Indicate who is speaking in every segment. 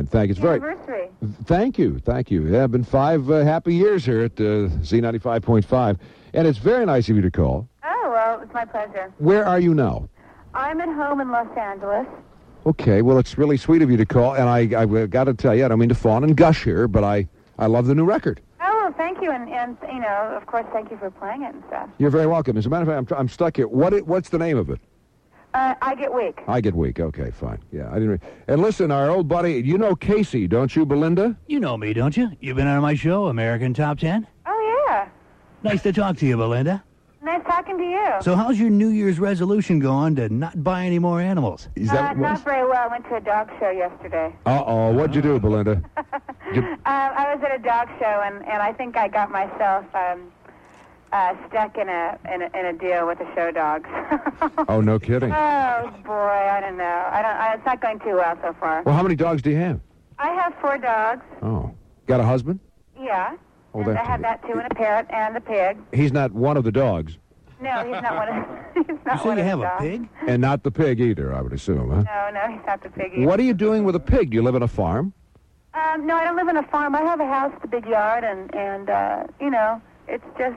Speaker 1: kind. Thank you. It's very.
Speaker 2: Anniversary.
Speaker 1: Thank you. Yeah, been 5 happy years here at Z95.5, and it's very nice of you to call.
Speaker 2: Oh, well, it's my pleasure.
Speaker 1: Where are you now?
Speaker 2: I'm at home in Los Angeles.
Speaker 1: Okay, well, it's really sweet of you to call, and I got to tell you, I don't mean to fawn and gush here, but I love the new record.
Speaker 2: Oh, well, thank you, and you know, of course, thank you for playing it and stuff.
Speaker 1: You're very welcome. As a matter of fact, I'm stuck here. What's the name of it?
Speaker 2: I Get Weak.
Speaker 1: I Get Weak. Okay, fine. Yeah, I didn't. And listen, our old buddy, you know Casey, don't you, Belinda?
Speaker 3: You know me, don't you? You've been on my show, American Top 10.
Speaker 2: Oh, yeah.
Speaker 3: Nice to talk to you, Belinda.
Speaker 2: Nice talking to you.
Speaker 3: So how's your New Year's resolution going to not buy any more animals?
Speaker 1: Is that
Speaker 2: not very well. I went to a dog show yesterday.
Speaker 1: Uh-oh. What'd you do, Belinda?
Speaker 2: I was at a dog show, and I think I got myself stuck in a deal with the show dogs.
Speaker 1: Oh, no kidding.
Speaker 2: Oh, boy, I don't know. It's not going too well so far.
Speaker 1: Well, how many dogs do you have?
Speaker 2: I have 4 dogs.
Speaker 1: Oh. Got a husband?
Speaker 2: Yeah.
Speaker 1: Oh,
Speaker 2: and I have that, too, and a parrot and a pig.
Speaker 1: He's not one of the dogs.
Speaker 2: No, he's not one of he's not
Speaker 3: So
Speaker 2: one
Speaker 3: you
Speaker 2: of
Speaker 3: have
Speaker 2: the
Speaker 3: a
Speaker 2: dogs.
Speaker 3: pig?
Speaker 1: And not the pig either, I would assume, huh?
Speaker 2: No, he's not the pig either.
Speaker 1: What are you doing with a pig? Do you live on a farm?
Speaker 2: No, I don't live on a farm. I have a house with a big yard, and you know, it's just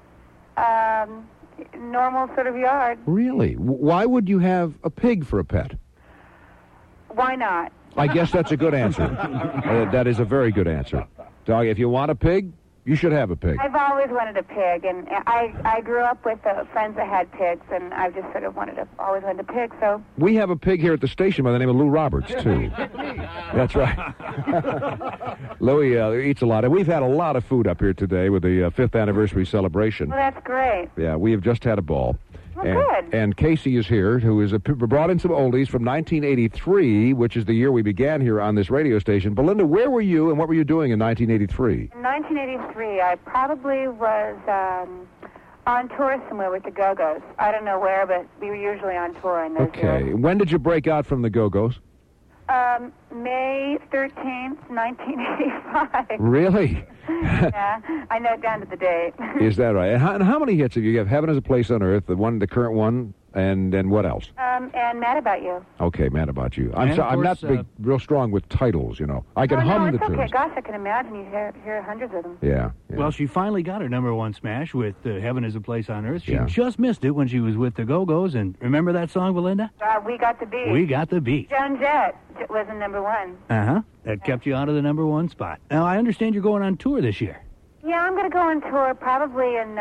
Speaker 2: normal sort of yard.
Speaker 1: Really? Why would you have a pig for a pet?
Speaker 2: Why not?
Speaker 1: I guess that's a good answer. That is a very good answer. Dog, if you want a pig, you should have a pig.
Speaker 2: I've always wanted a pig, and I grew up with friends that had pigs, and I just sort of always wanted a pig, so...
Speaker 1: We have a pig here at the station by the name of Lou Roberts, too. That's right. Louie eats a lot. And we've had a lot of food up here today with the 5th anniversary celebration.
Speaker 2: Well, that's great.
Speaker 1: Yeah, we have just had a ball.
Speaker 2: Well, good.
Speaker 1: And Casey is here, who is brought in some oldies from 1983, which is the year we began here on this radio station. Belinda, where were you and what were you doing in 1983?
Speaker 2: In 1983, I probably was on tour somewhere with the Go-Go's. I don't know where, but we were usually on tour in those years.
Speaker 1: When did you break out from the Go-Go's?
Speaker 2: May 13th, 1985.
Speaker 1: Really?
Speaker 2: Yeah, I know it down to the date.
Speaker 1: Is that right? And how many hits have you? You have Heaven is a Place on Earth, the current one, and what else?
Speaker 2: And Mad About You.
Speaker 1: Okay, Mad About You.
Speaker 3: And
Speaker 1: I'm
Speaker 3: course,
Speaker 1: not real strong with titles, you know. I can hum the
Speaker 2: it's okay.
Speaker 1: tunes.
Speaker 2: Gosh, I can imagine you hear hundreds of them.
Speaker 1: Yeah.
Speaker 3: Well, she finally got her #1 smash with Heaven is a Place on Earth. She
Speaker 1: Yeah.
Speaker 3: just missed it when she was with the Go-Go's. And remember that song, Belinda?
Speaker 2: We Got the Beat.
Speaker 3: We Got the Beat.
Speaker 2: Joan Jett was in #1.
Speaker 3: Uh-huh. That kept you out of the #1 spot. Now, I understand you're going on tour this year.
Speaker 2: Yeah, I'm going to go on tour probably in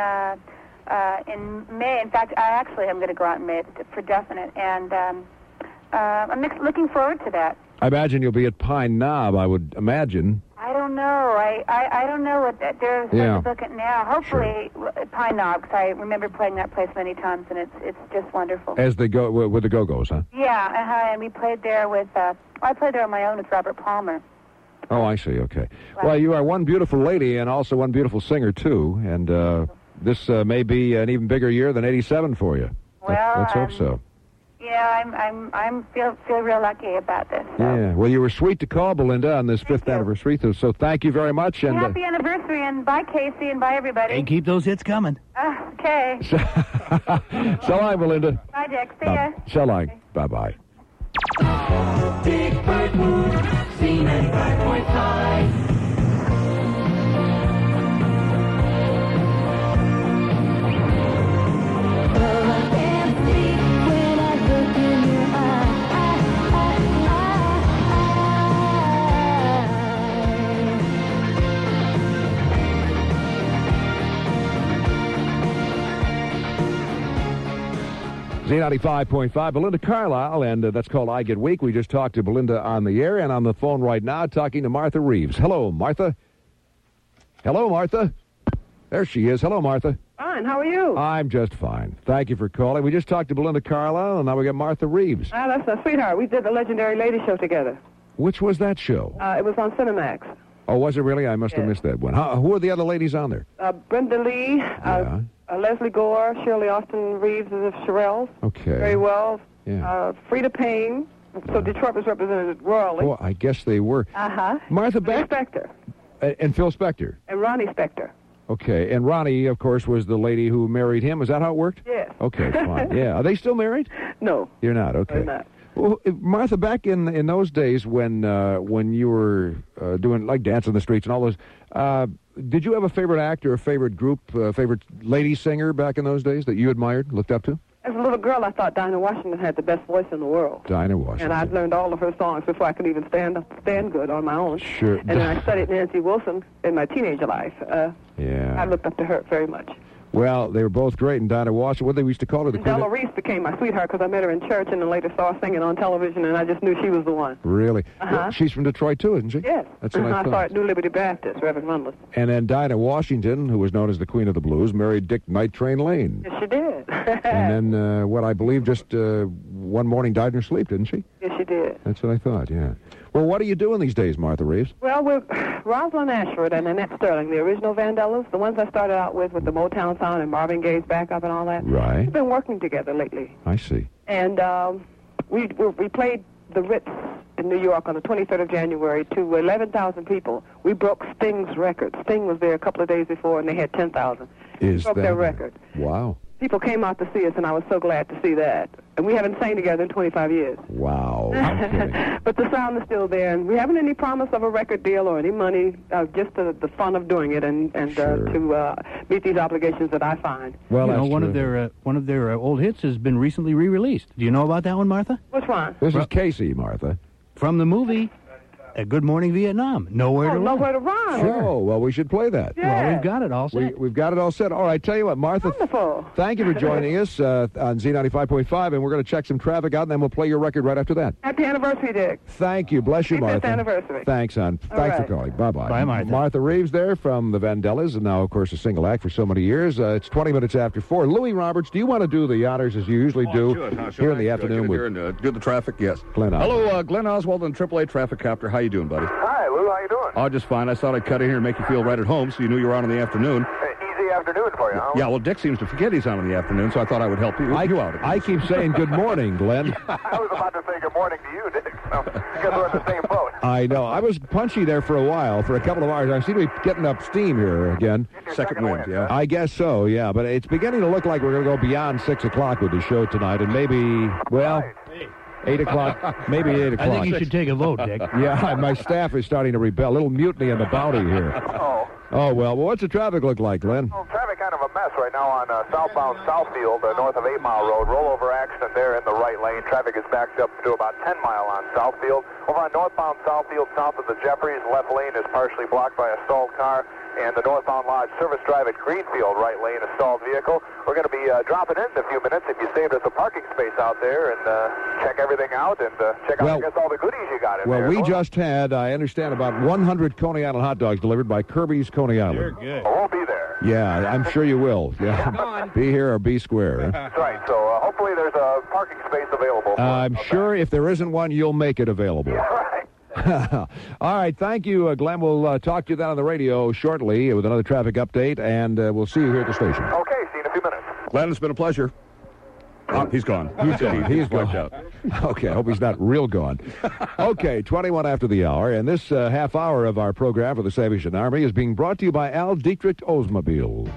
Speaker 2: May. In fact, I'm going to go out in May for definite, and I'm looking forward to that.
Speaker 1: I imagine you'll be at Pine Knob, I would imagine.
Speaker 2: I don't know. I don't know what they're supposed to book it now. Hopefully, Pine Knob, because I remember playing that place many times, and it's just wonderful.
Speaker 1: As they go with the Go-Go's, huh?
Speaker 2: Yeah, and we played there with. I played there on my own with Robert Palmer.
Speaker 1: Oh, I see. Okay. Well, you are one beautiful lady and also one beautiful singer too, and this may be an even bigger year than '87 for you.
Speaker 2: Well,
Speaker 1: let's hope so.
Speaker 2: Yeah, I'm feel real lucky about this. So.
Speaker 1: Yeah. Well, you were sweet to call, Belinda, on this 5th anniversary. So thank you very much. And
Speaker 2: happy anniversary, and bye, Casey, and bye, everybody.
Speaker 3: And keep those hits coming.
Speaker 2: Okay.
Speaker 1: So long, Belinda.
Speaker 2: Bye, Dick. See ya.
Speaker 1: So long. Bye-bye.
Speaker 4: Big Bird Moon, Z95.5.
Speaker 1: Z95.5, Belinda Carlisle, and that's called I Get Weak. We just talked to Belinda on the air, and on the phone right now, talking to Martha Reeves. Hello, Martha. Hello, Martha. There she is. Hello, Martha.
Speaker 5: Fine, how are you?
Speaker 1: I'm just fine. Thank you for calling. We just talked to Belinda Carlisle, and now we got Martha Reeves.
Speaker 5: That's a sweetheart. We did the Legendary Lady Show together.
Speaker 1: Which was that show?
Speaker 5: It was on Cinemax.
Speaker 1: Oh, was it really? I must have missed that one. Who are the other ladies on there?
Speaker 5: Brenda Lee, Leslie Gore, Shirley Austin Reeves of Shirelles.
Speaker 1: Okay.
Speaker 5: Very well.
Speaker 1: Yeah.
Speaker 5: Frida Payne. So Detroit was represented royally.
Speaker 1: Oh, I guess they were. Martha
Speaker 5: Phil
Speaker 1: Beck.
Speaker 5: Spector.
Speaker 1: And Phil Spector.
Speaker 5: And Ronnie Spector.
Speaker 1: Okay. And Ronnie, of course, was the lady who married him. Is that how it worked?
Speaker 5: Yes.
Speaker 1: Okay, fine. Yeah. Are they still married?
Speaker 5: No.
Speaker 1: You're not? Okay.
Speaker 5: They're not.
Speaker 1: Well, Martha, back in those days when you were doing like Dance on the Streets and all those, did you have a favorite actor, a favorite group, favorite lady singer back in those days that you admired, looked up to?
Speaker 5: As a little girl, I thought Dinah Washington had the best voice in the world.
Speaker 1: Dinah Washington.
Speaker 5: And I'd learned all of her songs before I could even stand good on my own.
Speaker 1: Sure.
Speaker 5: And then I studied Nancy Wilson in my teenager life.
Speaker 1: Yeah.
Speaker 5: I looked up to her very much.
Speaker 1: Well, they were both great, and Dinah Washington, what they used to call her, the Queen.
Speaker 5: Della Reese became my sweetheart because I met her in church and then later saw her singing on television, and I just knew she was the one.
Speaker 1: Really? Well, she's from Detroit, too, isn't she?
Speaker 5: Yes.
Speaker 1: That's what I thought.
Speaker 5: I saw at New Liberty Baptist, Reverend Rundless.
Speaker 1: And then Dinah Washington, who was known as the Queen of the Blues, married Dick Night Train Lane.
Speaker 5: Yes, she did.
Speaker 1: And then, what I believe just one morning died in her sleep, didn't she?
Speaker 5: Yes, she did.
Speaker 1: That's what I thought, yeah. Well, what are you doing these days, Martha Reeves?
Speaker 5: Well, we're Rosalind Ashford and Annette Sterling, the original Vandellas, the ones I started out with the Motown sound and Marvin Gaye's backup and all that.
Speaker 1: Right.
Speaker 5: We've been working together lately.
Speaker 1: I see.
Speaker 5: And we played the Ritz in New York on the 23rd of January to 11,000 people. We broke Sting's record. Sting was there a couple of days before, and they had 10,000. We broke their record.
Speaker 1: Wow.
Speaker 5: People came out to see us, and I was so glad to see that. And we haven't sang together in 25 years.
Speaker 1: Wow. I'm kidding.
Speaker 5: But the sound is still there, and we haven't any promise of a record deal or any money, just the fun of doing it and
Speaker 1: Sure.
Speaker 5: to meet these obligations that I find.
Speaker 1: Well,
Speaker 3: you know,
Speaker 1: that's
Speaker 3: one of their old hits has been recently re-released. Do you know about that one, Martha?
Speaker 5: Which one?
Speaker 1: This is Casey, Martha.
Speaker 3: From the movie Good Morning Vietnam. Nowhere to Run.
Speaker 5: Nowhere to Run.
Speaker 1: Oh, well, we should play that.
Speaker 5: Yeah.
Speaker 3: Well, we've got it all set.
Speaker 1: We've got it all set. All right, tell you what, Martha,
Speaker 5: Wonderful.
Speaker 1: thank you for joining us on Z95.5, and we're going to check some traffic out, and then we'll play your record right after that.
Speaker 5: Happy anniversary, Dick.
Speaker 1: Thank you. Bless you,
Speaker 5: Happy
Speaker 1: Martha.
Speaker 5: fifth anniversary.
Speaker 1: Thanks, hon.
Speaker 5: All
Speaker 1: Thanks
Speaker 5: right.
Speaker 1: for calling. Bye-bye.
Speaker 3: Bye, Martha.
Speaker 1: Martha Reeves there from the Vandellas, and now, of course, a single act for so many years. It's 20 minutes after 4. Louis Roberts, do you want to do the honors as you usually do here in the afternoon?
Speaker 6: Get in here and do the traffic, yes.
Speaker 1: Glenn Oswald.
Speaker 6: Hello, Glenn Oswald and AAA Traffic Copter. How you doing, buddy?
Speaker 7: Hi, Lou. How you doing?
Speaker 6: Oh, just fine. I thought I'd cut in here and make you feel right at home so you knew you were on in the afternoon.
Speaker 7: Easy afternoon for you, huh?
Speaker 6: Yeah, well, Dick seems to forget he's on in the afternoon, so I thought I would help you out.
Speaker 1: I keep saying good morning, Glenn.
Speaker 7: I was about to say good morning to you, Dick. So, because we're in the same boat.
Speaker 1: I know. I was punchy there for a while, for a couple of hours. I seem to be getting up steam here again.
Speaker 6: Second wind, yeah.
Speaker 1: I guess so, yeah. But it's beginning to look like we're going to go beyond 6 o'clock with the show tonight, and maybe, well, 8 o'clock, maybe 8 o'clock.
Speaker 3: I think you should take a vote, Dick.
Speaker 1: Yeah, my staff is starting to rebel. A little mutiny in the bounty here. Oh, well, what's the traffic look like, Glenn?
Speaker 7: Well, traffic kind of a mess right now on southbound Southfield, north of 8 Mile Road. Rollover accident there in the right lane. Traffic is backed up to about 10 Mile on Southfield. Over on northbound Southfield, south of the Jeffries, left lane is partially blocked by a stalled car. And the northbound Lodge Service Drive at Greenfield, right lane, a stalled vehicle. We're going to be dropping in a few minutes if you saved us a parking space out there and check everything out and check out, I guess, all the goodies you got in there.
Speaker 1: Well, we just had, I understand, about 100 Coney Island hot dogs delivered by Kirby's Coney Island.
Speaker 3: You're good.
Speaker 7: We'll be there.
Speaker 1: Yeah, I'm sure you will. Yeah, be here or be square. Huh?
Speaker 7: That's right. So hopefully there's a parking space available.
Speaker 1: I'm sure if there isn't one, you'll make it available.
Speaker 7: Yeah, right.
Speaker 1: All right, thank you, Glenn. We'll talk to you then on the radio shortly with another traffic update, and we'll see you here at the station.
Speaker 7: Okay, see you in a few minutes.
Speaker 6: Glenn, it's been a pleasure. Oh, he's gone.
Speaker 1: He's gone. Okay, I hope he's not real gone. Okay, 21 after the hour, and this half hour of our program for the Salvation Army is being brought to you by Al Dietrich Oldsmobile.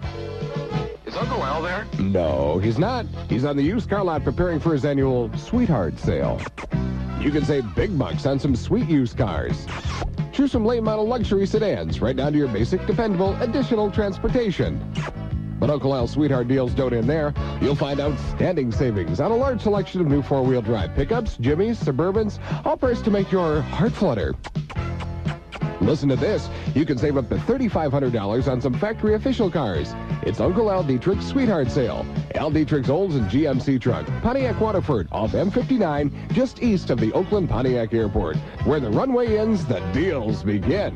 Speaker 8: Is Uncle Al there?
Speaker 9: No, he's not. He's on the used car lot preparing for his annual Sweetheart Sale. You can save big bucks on some sweet used cars. Choose from late model luxury sedans, right down to your basic, dependable, additional transportation. But Uncle Al's Sweetheart deals don't end there. You'll find outstanding savings on a large selection of new four-wheel drive pickups, Jimmys, Suburbans, all priced to make your heart flutter. Listen to this. You can save up to $3,500 on some factory official cars. It's Uncle Al Dietrich's Sweetheart Sale. Al Dietrich's Olds and GMC truck. Pontiac Waterford, off M59, just east of the Oakland Pontiac Airport. Where the runway ends, the deals begin.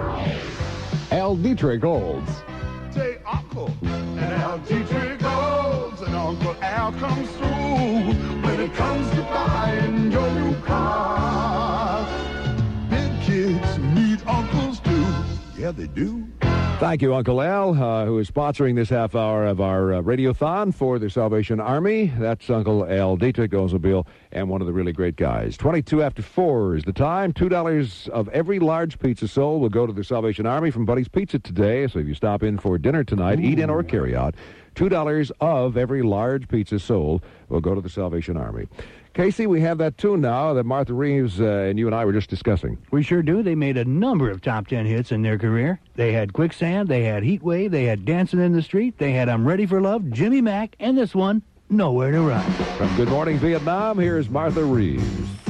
Speaker 9: Al Dietrich Olds.
Speaker 10: Say Uncle and Al Dietrich Olds, and Uncle Al comes through when it comes to buying your new car. Big kids need uncles too. Yeah, they do.
Speaker 1: Thank you, Uncle Al, who is sponsoring this half hour of our Radiothon for the Salvation Army. That's Uncle Al Dietrich Oldsmobile, and one of the really great guys. 22 after 4 is the time. $2 of every large pizza sold will go to the Salvation Army from Buddy's Pizza today. So if you stop in for dinner tonight, eat in or carry out, $2 of every large pizza sold will go to the Salvation Army. Casey, we have that tune now that Martha Reeves and you and I were just discussing.
Speaker 3: We sure do. They made a number of top 10 hits in their career. They had Quicksand, they had Heat Wave, they had Dancing in the Street, they had I'm Ready for Love, Jimmy Mack, and this one, Nowhere to Run.
Speaker 1: From Good Morning Vietnam, here's Martha Reeves.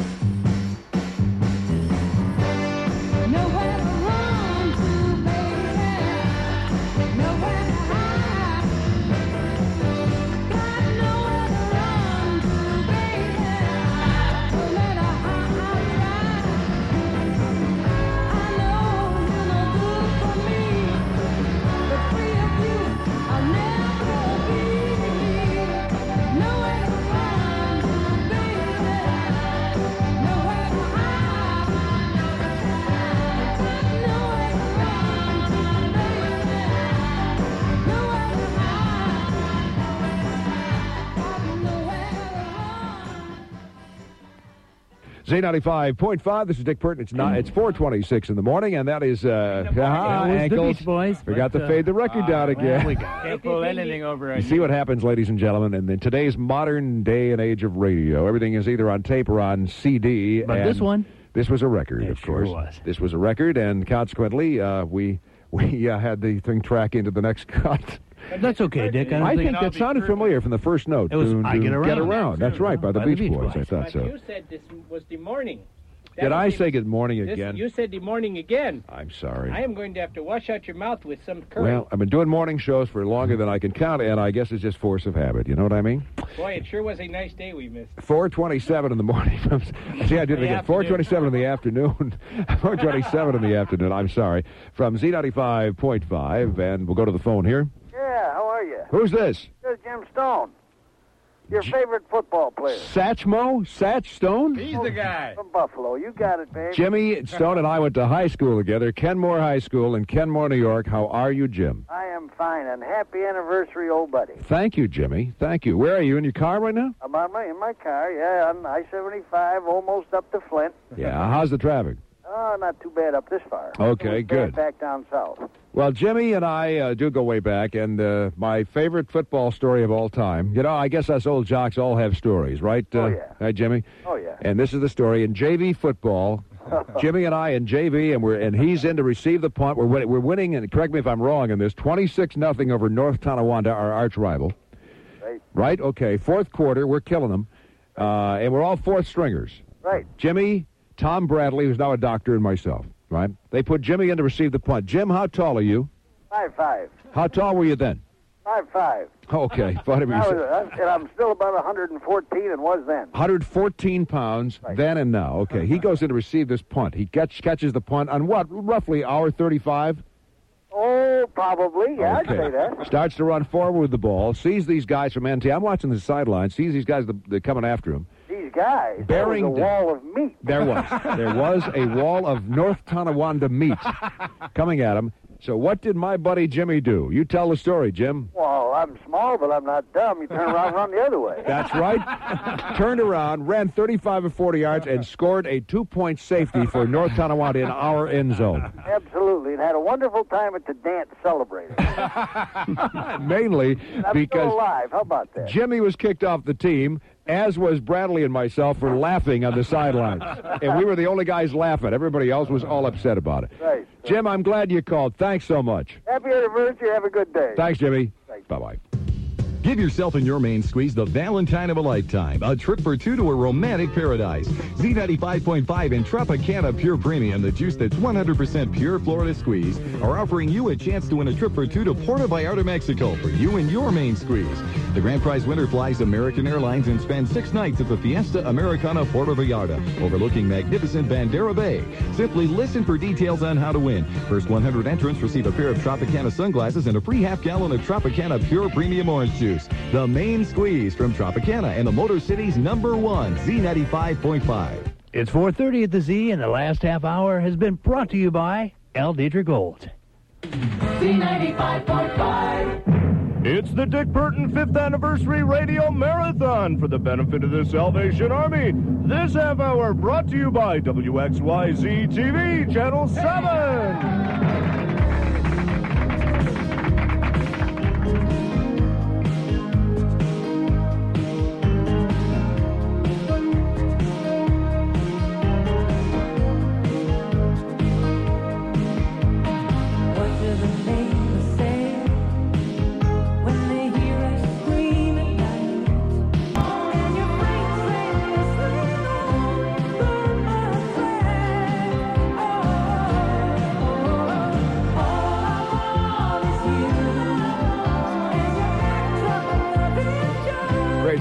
Speaker 1: Z95.5, this is Dick Burton. It's 4:26 in the morning, and that is,
Speaker 3: the Beach Boys.
Speaker 1: Forgot to fade the record down again.
Speaker 3: Well,
Speaker 11: Can't pull anything over.
Speaker 1: You see what happens, ladies and gentlemen, in today's modern day and age of radio. Everything is either on tape or on CD.
Speaker 3: But
Speaker 1: and
Speaker 3: this one?
Speaker 1: This was a record,
Speaker 3: It
Speaker 1: of
Speaker 3: sure
Speaker 1: course.
Speaker 3: was.
Speaker 1: This was a record, and consequently, we had the thing track into the next cut.
Speaker 3: That's okay, Dick.
Speaker 1: I think that sounded familiar from the first note.
Speaker 3: It was
Speaker 1: to
Speaker 3: I Get Around.
Speaker 1: That's right, by the Beach Boys. I thought so.
Speaker 11: You said this was the morning.
Speaker 1: Did I say good morning again?
Speaker 11: You said the morning again.
Speaker 1: I'm sorry.
Speaker 11: I am going to have to wash out your mouth with some curry.
Speaker 1: Well, I've been doing morning shows for longer than I can count, and I guess it's just force of habit. You know what I mean?
Speaker 11: Boy, it sure was a nice day we missed.
Speaker 1: 4:27 in the morning. See, I did it again. 4:27 in the afternoon. 4:27 in the afternoon. I'm sorry. From Z95.5, and we'll go to the phone here.
Speaker 12: Yeah, how are you?
Speaker 1: Who's this?
Speaker 12: This is Jim Stone. Your favorite football player.
Speaker 1: Satch Stone?
Speaker 11: He's the guy.
Speaker 12: From Buffalo. You got it, babe.
Speaker 1: Jimmy Stone and I went to high school together, Kenmore High School in Kenmore, New York. How are you, Jim?
Speaker 12: I am fine, and happy anniversary, old buddy.
Speaker 1: Thank you, Jimmy. Thank you. Where are you, in your car right now?
Speaker 12: I'm in my car, yeah, on I-75, almost up to Flint.
Speaker 1: Yeah, how's the traffic?
Speaker 12: Oh, not too bad up this far.
Speaker 1: Okay,
Speaker 12: It was bad
Speaker 1: good.
Speaker 12: Back down south.
Speaker 1: Well, Jimmy and I do go way back, and my favorite football story of all time. You know, I guess us old jocks all have stories, right?
Speaker 12: Oh, yeah.
Speaker 1: Right, Jimmy?
Speaker 12: Oh, yeah.
Speaker 1: And this is the story. In JV football, Jimmy and I in JV, and he's in to receive the punt. We're winning, and correct me if I'm wrong in this, 26-0 over North Tonawanda, our arch rival.
Speaker 12: Right.
Speaker 1: Right? Okay, fourth quarter, we're killing them, and we're all fourth stringers.
Speaker 12: Right.
Speaker 1: Jimmy, Tom Bradley, who's now a doctor, and myself. Right? They put Jimmy in to receive the punt. Jim, how tall are you?
Speaker 12: 5'5".
Speaker 1: How tall were you then?
Speaker 12: 5'5".
Speaker 1: Okay, whatever you said.
Speaker 12: And I'm still about 114 and was then.
Speaker 1: 114 pounds then and now. Okay, he goes in to receive this punt. He catches the punt on what? Roughly hour 35?
Speaker 12: Oh, probably. Yeah,
Speaker 1: Okay.
Speaker 12: I'd say that.
Speaker 1: Starts to run forward with the ball. Sees these guys from NT. I'm watching the sideline. Sees these guys they're coming after him.
Speaker 12: These guys.
Speaker 1: Bearing
Speaker 12: There was a wall of meat.
Speaker 1: There was a wall of North Tonawanda meat coming at him. So what did my buddy Jimmy do? You tell the story, Jim.
Speaker 12: Well, I'm small, but I'm not dumb. You turn around and run the other way.
Speaker 1: That's right. Turned around, ran 35 or 40 yards, and scored a 2-point safety for North Tonawanda in our end zone.
Speaker 12: Absolutely, and had a wonderful time at the dance celebrating.
Speaker 1: Mainly
Speaker 12: I'm
Speaker 1: because
Speaker 12: still alive. How about that?
Speaker 1: Jimmy was kicked off the team, as was Bradley and myself for laughing on the sidelines. And we were the only guys laughing. Everybody else was all upset about it.
Speaker 12: Right.
Speaker 1: Jim, I'm glad you called. Thanks so much.
Speaker 12: Happy anniversary. Have a good day.
Speaker 1: Thanks, Jimmy. Bye-bye.
Speaker 13: Give yourself and your main squeeze the Valentine of a lifetime. A trip for two to a romantic paradise. Z95.5 and Tropicana Pure Premium, the juice that's 100% pure Florida squeeze, are offering you a chance to win a trip for two to Puerto Vallarta, Mexico for you and your main squeeze. The grand prize winner flies American Airlines and spends 6 nights at the Fiesta Americana Puerto Vallarta, overlooking magnificent Bandera Bay. Simply listen for details on how to win. First 100 entrants receive a pair of Tropicana sunglasses and a free half-gallon of Tropicana Pure Premium Orange Juice. The main squeeze from Tropicana and the Motor City's #1, Z95.5.
Speaker 3: It's 4:30 at the Z, and the last half hour has been brought to you by L. Dietrich Gold.
Speaker 4: Z95.5.
Speaker 14: It's the Dick Burton 5th Anniversary Radio Marathon for the benefit of the Salvation Army. This half hour brought to you by WXYZ TV, Channel 7.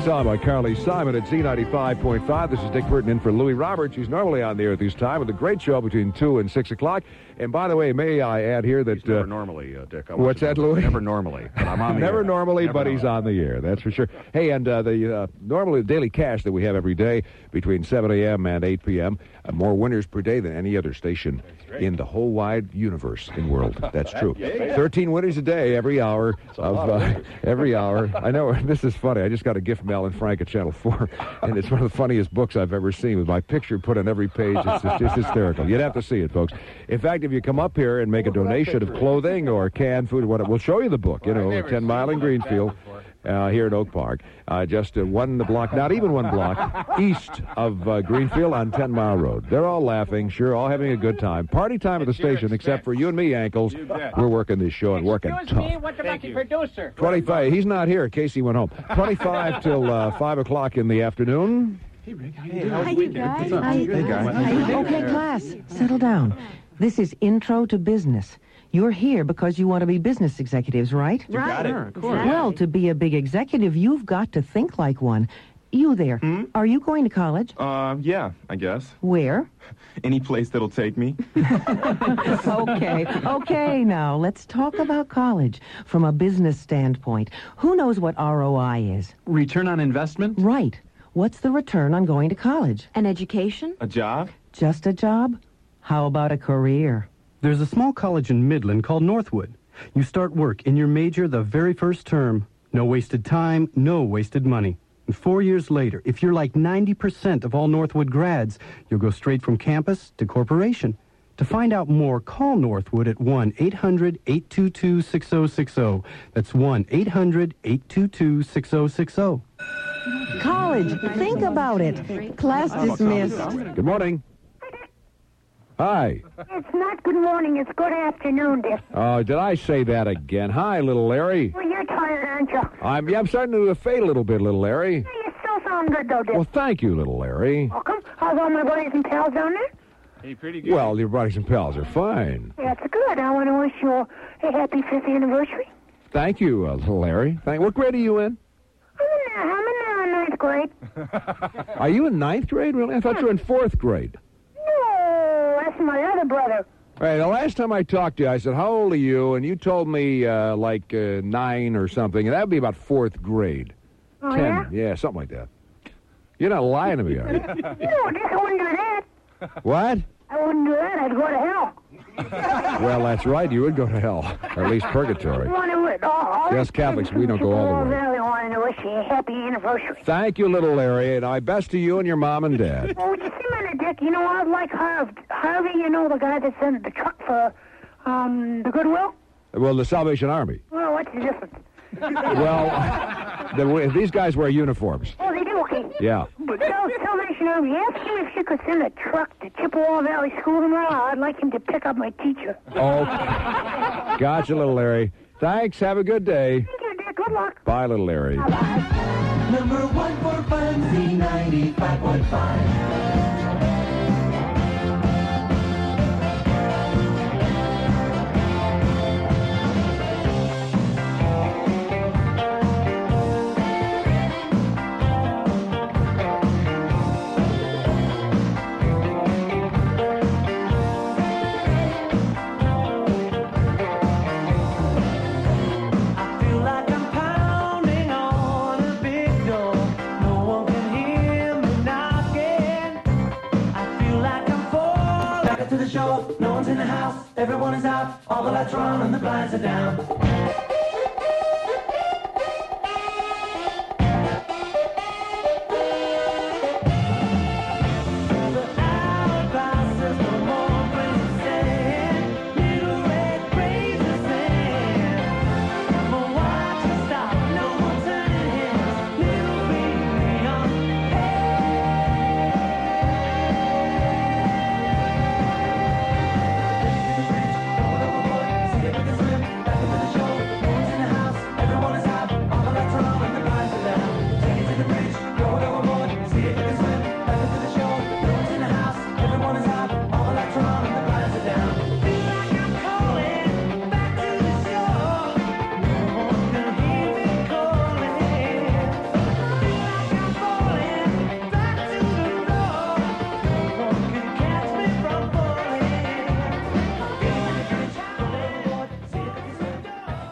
Speaker 1: song by Carly Simon at Z95.5. This is Dick Burton in for Louis Roberts. He's normally on the air at this time with a great show between 2 and 6 o'clock. And by the way, may I add here that...
Speaker 6: never normally, Dick.
Speaker 1: What's that, Louis?
Speaker 6: Never normally, but I'm on the
Speaker 1: never
Speaker 6: air.
Speaker 1: Normally,
Speaker 6: Never
Speaker 1: but he's on the air. That's for sure. Hey, and normally the daily cash that we have every day between 7 a.m. and 8 p.m., more winners per day than any other station in the whole wide universe and world. That's true. 13 winners a day every hour of every hour. I know, this is funny. I just got a gift from Alan Frank at Channel 4, and it's one of the funniest books I've ever seen with my picture put on every page. It's hysterical. You'd have to see it, folks. In fact, if you come up here and make a donation of clothing or canned food, we'll show you the book, 10 Mile in Greenfield. Here at Oak Park. Just one block, not even one block, east of Greenfield on 10 Mile Road. They're all laughing, sure, all having a good time. Party time at the station, except for you and me, Ankles. We're working this show and working tough.
Speaker 11: Excuse me, what about the producer?
Speaker 1: 25, he's not here. Casey went home. 25 till 5 o'clock in the afternoon.
Speaker 15: Hey, Rick, how you doing? Hi, you guys. Hey, guys. Okay, class, settle down. This is Intro to Business. You're here because you want to be business executives, right?
Speaker 16: You got it. Of course.
Speaker 15: Well, to be a big executive, you've got to think like one. You there, are you going to college?
Speaker 16: Yeah, I guess.
Speaker 15: Where?
Speaker 16: Any place that'll take me.
Speaker 15: Okay, now, let's talk about college from a business standpoint. Who knows what ROI is?
Speaker 17: Return on investment?
Speaker 15: Right. What's the return on going to college?
Speaker 18: An education?
Speaker 16: A job?
Speaker 15: Just a job? How about a career?
Speaker 17: There's a small college in Midland called Northwood. You start work in your major the very first term. No wasted time, no wasted money. And 4 years later, if you're like 90% of all Northwood grads, you'll go straight from campus to corporation. To find out more, call Northwood at 1-800-822-6060. That's 1-800-822-6060.
Speaker 15: College, think about it. Class dismissed.
Speaker 1: Good morning. Hi.
Speaker 19: It's not good morning, it's good afternoon, Dick.
Speaker 1: Oh, did I say that again? Hi, little Larry.
Speaker 19: Well, you're tired, aren't you?
Speaker 1: I'm starting to fade a little bit, little Larry.
Speaker 19: Hey, you still sound good, though, Dick.
Speaker 1: Well, thank you, little Larry.
Speaker 19: Welcome. How's all my buddies and pals down there?
Speaker 11: Hey, pretty good.
Speaker 1: Well, your buddies and pals are fine.
Speaker 19: That's good. I want to wish you a happy 5th anniversary.
Speaker 1: Thank you, little Larry. What grade are you in?
Speaker 19: I'm in 9th grade.
Speaker 1: Are you in 9th grade, really? I thought you were in 4th grade.
Speaker 19: No, that's my other brother.
Speaker 1: All right, the last time I talked to you, I said, how old are you? And you told me, 9 or something, and that would be about 4th grade.
Speaker 19: Oh,
Speaker 1: 10.
Speaker 19: yeah?
Speaker 1: Yeah, something like that. You're not lying to me, are you?
Speaker 19: No, Dick, I wouldn't do that.
Speaker 1: What?
Speaker 19: I wouldn't do that. I'd go to hell.
Speaker 1: Well, that's right. You would go to hell, or at least purgatory. Us Catholics, we don't go all the way.
Speaker 19: I really wanted to wish you a happy anniversary.
Speaker 1: Thank you, little Larry, and I best to you and your mom and dad.
Speaker 19: Well, would you see, man, Dick? You know, I'd like Harvey, you know, the guy that sends the truck for the Goodwill?
Speaker 1: Well, the Salvation Army.
Speaker 19: Well, what's the difference?
Speaker 1: Well, these guys wear uniforms.
Speaker 19: Oh, they do? Okay.
Speaker 1: Yeah.
Speaker 19: But Salvation Army, ask him if you could send a truck to Chippewa Valley School tomorrow. I'd like him to pick up my teacher.
Speaker 1: Oh, gotcha, little Larry. Thanks. Have a good day.
Speaker 19: Thank you, Dick. Good luck.
Speaker 1: Bye, little Larry.
Speaker 19: Bye-bye.
Speaker 4: Number 1 for fun, Z95.5.
Speaker 20: No one's in the house, everyone is out, all the lights are on and the blinds are down.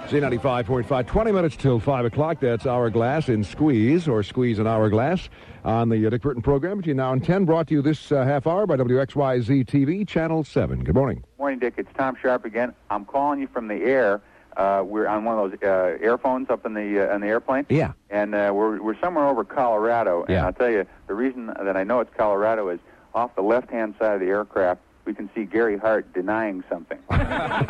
Speaker 1: Z95.5, 20 minutes till 5 o'clock. That's Hourglass in Squeeze, or Squeeze and Hourglass, on the Dick Burton program between now and 10, brought to you this half hour by WXYZ-TV, Channel 7. Good morning.
Speaker 18: Morning, Dick. It's Tom Sharp again. I'm calling you from the air. We're on one of those airphones up in the airplane.
Speaker 1: Yeah.
Speaker 18: And we're somewhere over Colorado. And
Speaker 1: Yeah.
Speaker 18: I'll tell you, the reason that I know it's Colorado is off the left-hand side of the aircraft, we can see Gary Hart denying something. Wait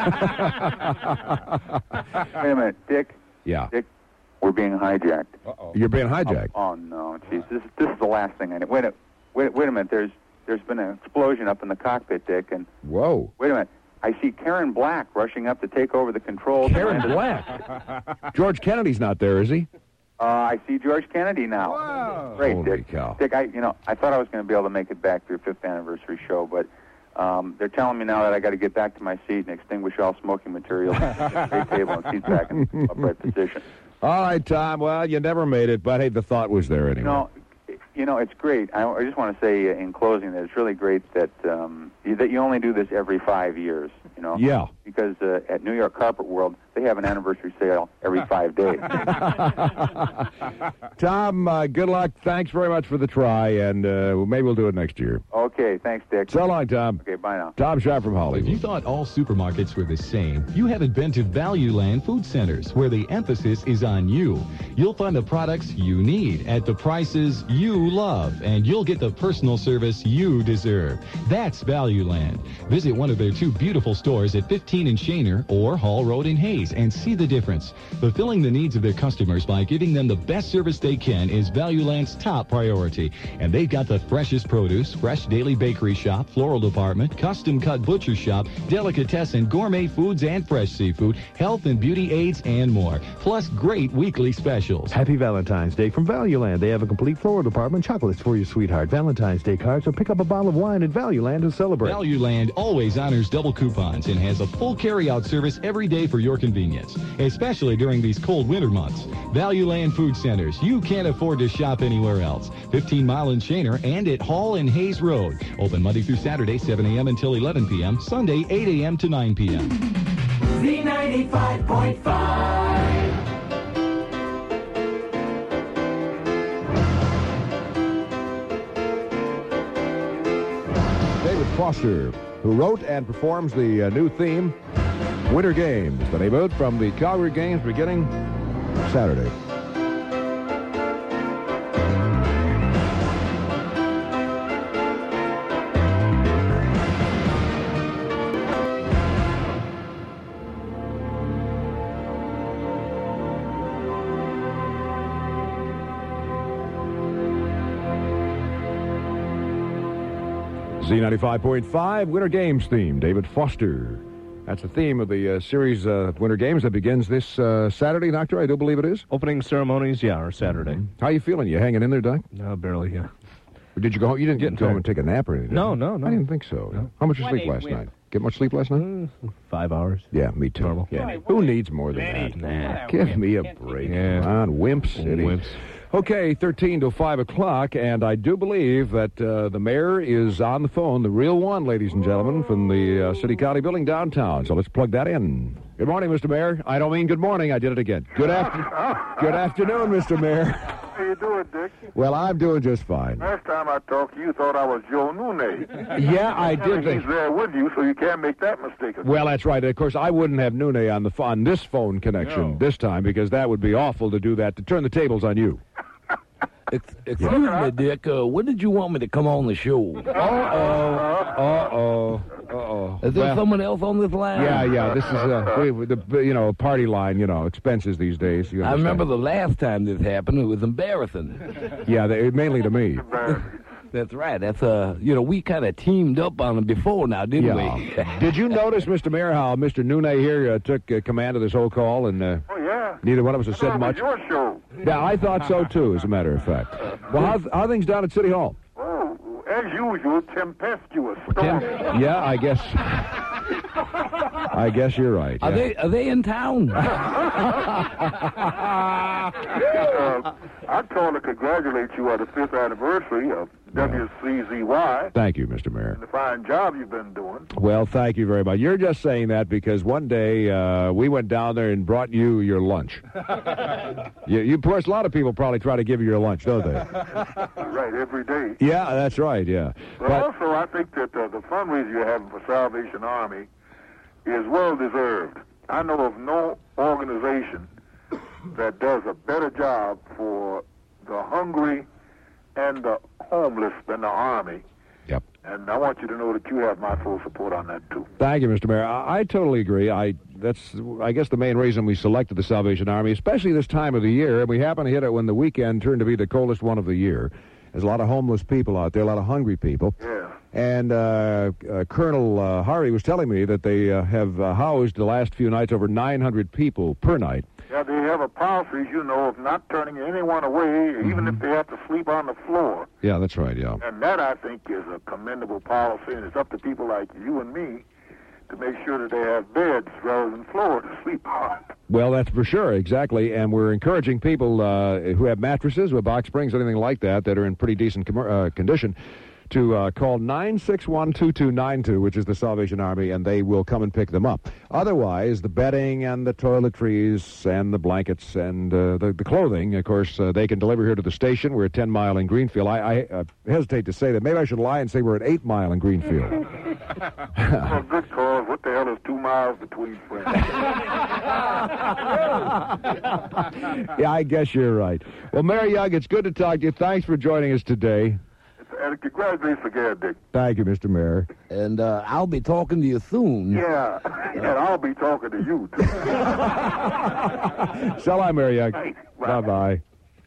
Speaker 18: a minute, Dick.
Speaker 1: Yeah.
Speaker 18: Dick, we're being hijacked.
Speaker 1: Uh-oh. You're being hijacked?
Speaker 18: Oh no, jeez. This is the last thing I need. Wait a minute. There's been an explosion up in the cockpit, Dick, and
Speaker 1: whoa.
Speaker 18: Wait a minute. I see Karen Black rushing up to take over the controls.
Speaker 1: Karen Black? George Kennedy's not there, is he?
Speaker 18: I see George Kennedy now.
Speaker 1: Wow.
Speaker 18: Great,
Speaker 1: Holy
Speaker 18: Dick.
Speaker 1: cow.
Speaker 18: Dick, I thought I was going to be able to make it back for your 5th anniversary show, but they're telling me now that I got to get back to my seat and extinguish all smoking materials, tray table, and seat back in upright position.
Speaker 1: All right, Tom. Well, you never made it, but hey, the thought was there anyway.
Speaker 18: It's great. I just want to say in closing that it's really great that that you only do this every 5 years.
Speaker 1: Yeah.
Speaker 18: Because at New York Carpet World, they have an anniversary sale every 5 days.
Speaker 1: Tom, good luck. Thanks very much for the try, and maybe we'll do it next year.
Speaker 18: Okay, thanks, Dick.
Speaker 1: So long, Tom.
Speaker 18: Okay, bye now.
Speaker 1: Tom Sharp from Hollywood.
Speaker 13: If you thought all supermarkets were the same, you haven't been to Value Land Food Centers, where the emphasis is on you. You'll find the products you need at the prices you love, and you'll get the personal service you deserve. That's Value Land. Visit one of their 2 beautiful stores at 15 in Shaner or Hall Road in Hayes and see the difference. Fulfilling the needs of their customers by giving them the best service they can is Value Land's top priority. And they've got the freshest produce, fresh daily bakery shop, floral department, custom cut butcher shop, delicatessen, gourmet foods and fresh seafood, health and beauty aids, and more. Plus great weekly specials.
Speaker 21: Happy Valentine's Day from Value Land. They have a complete floral department, chocolates for your sweetheart, Valentine's Day cards, or pick up a bottle of wine at Value Land to celebrate.
Speaker 13: Value Land always honors double coupons and has a full carry-out service every day for your convenience, especially during these cold winter months. Value Land Food Centers. You can't afford to shop anywhere else. 15 Mile in Shaner and at Hall and Hayes Road. Open Monday through Saturday, 7 a.m. until 11 p.m. Sunday, 8 a.m. to 9 p.m.
Speaker 20: Z95.5.
Speaker 1: David Foster, who wrote and performs the new theme, Winter Games, the debut from the Calgary Games beginning Saturday. Z95.5 Winter Games theme, David Foster. That's the theme of the series Winter Games that begins this Saturday, Doctor, I do believe it is.
Speaker 14: Opening ceremonies, are Saturday.
Speaker 1: How you feeling? You hanging in there, Doc?
Speaker 14: No, barely, yeah.
Speaker 1: Did you go home? You didn't go home and take a nap or anything?
Speaker 14: No.
Speaker 1: I didn't think so. No. How much did you sleep last night? Get much sleep last night?
Speaker 14: 5 hours.
Speaker 1: Yeah, me too.
Speaker 14: Normal.
Speaker 1: Yeah. Who needs more than that?
Speaker 14: Nah.
Speaker 1: Give me a break.
Speaker 14: Yeah.
Speaker 1: Come on, Wimp City.
Speaker 14: Wimps.
Speaker 1: Okay, 13 to 5 o'clock, and I do believe that the mayor is on the phone, the real one, ladies and gentlemen, from the City County building downtown. So let's plug that in. Good morning, Mr. Mayor. I don't mean good morning. I did it again. Good afternoon, Mr. Mayor.
Speaker 22: How you doing, Dick?
Speaker 1: Well, I'm doing just fine.
Speaker 22: Last time I talked to you, thought I was Joe Nune.
Speaker 1: Yeah, I did think.
Speaker 22: He's there with you, so you can't make that mistake.
Speaker 1: Well, that's right. Of course, I wouldn't have Nune on this phone connection this time, because that would be awful to do that, to turn the tables on you.
Speaker 23: Excuse me, Dick. When did you want me to come on the show? Is there someone else on this line?
Speaker 1: Yeah. This is the party line. Expenses these days.
Speaker 23: I remember the last time this happened. It was embarrassing.
Speaker 1: Yeah, mainly to me.
Speaker 23: That's right. That's we kind of teamed up on them before now, didn't we?
Speaker 1: Did you notice, Mr. Mayor, how Mr. Nune here took command of this whole call, and neither one of us has said much?
Speaker 22: Your show.
Speaker 1: Yeah, I thought so too, as a matter of fact. Well, how are things down at City Hall?
Speaker 22: Oh, as usual, tempestuous storm.
Speaker 1: Yeah, I guess. I guess you're right.
Speaker 23: Are they in town?
Speaker 22: I'm calling to congratulate you on the 5th anniversary of WCZY.
Speaker 1: Thank you, Mr. Mayor.
Speaker 22: And the fine job you've been doing.
Speaker 1: Well, thank you very much. You're just saying that because one day we went down there and brought you your lunch. Of course, a lot of people probably try to give you your lunch, don't they?
Speaker 22: Right, every day.
Speaker 1: Yeah, that's right, yeah.
Speaker 22: But also, I think that the fundraiser you're having for Salvation Army is well-deserved. I know of no organization that does a better job for the hungry and the homeless than the Army.
Speaker 1: Yep.
Speaker 22: And I want you to know that you have my full support on that, too.
Speaker 1: Thank you, Mr. Mayor. I totally agree. That's, I guess, the main reason we selected the Salvation Army, especially this time of the year. And we happen to hit it when the weekend turned to be the coldest one of the year. There's a lot of homeless people out there, a lot of hungry people.
Speaker 22: Yeah.
Speaker 1: And Colonel Hari was telling me that they have housed the last few nights over 900 people per night.
Speaker 22: Yeah, they have a policy, you know, of not turning anyone away, even if they have to sleep on the floor.
Speaker 1: Yeah, that's right, yeah.
Speaker 22: And that, I think, is a commendable policy, and it's up to people like you and me to make sure that they have beds rather than floor to sleep on.
Speaker 1: Well, that's for sure, exactly. And we're encouraging people who have mattresses with box springs, anything like that are in pretty decent condition, to call 961-2292, which is the Salvation Army, and they will come and pick them up. Otherwise, the bedding and the toiletries and the blankets and the clothing, of course, they can deliver here to the station. We're at 10 Mile in Greenfield. I hesitate to say that. Maybe I should lie and say we're at 8 Mile in Greenfield.
Speaker 22: Well, good cause. What the hell is 2 miles between friends?
Speaker 1: Yeah, I guess you're right. Well, Mayor Young, it's good to talk to you. Thanks for joining us today.
Speaker 22: And congratulations again, Dick.
Speaker 1: Thank you, Mr. Mayor.
Speaker 23: And I'll be talking to you soon.
Speaker 22: Yeah, and I'll be talking to you, too.
Speaker 1: So long, Mayor Young.
Speaker 22: Right.
Speaker 1: Bye-bye.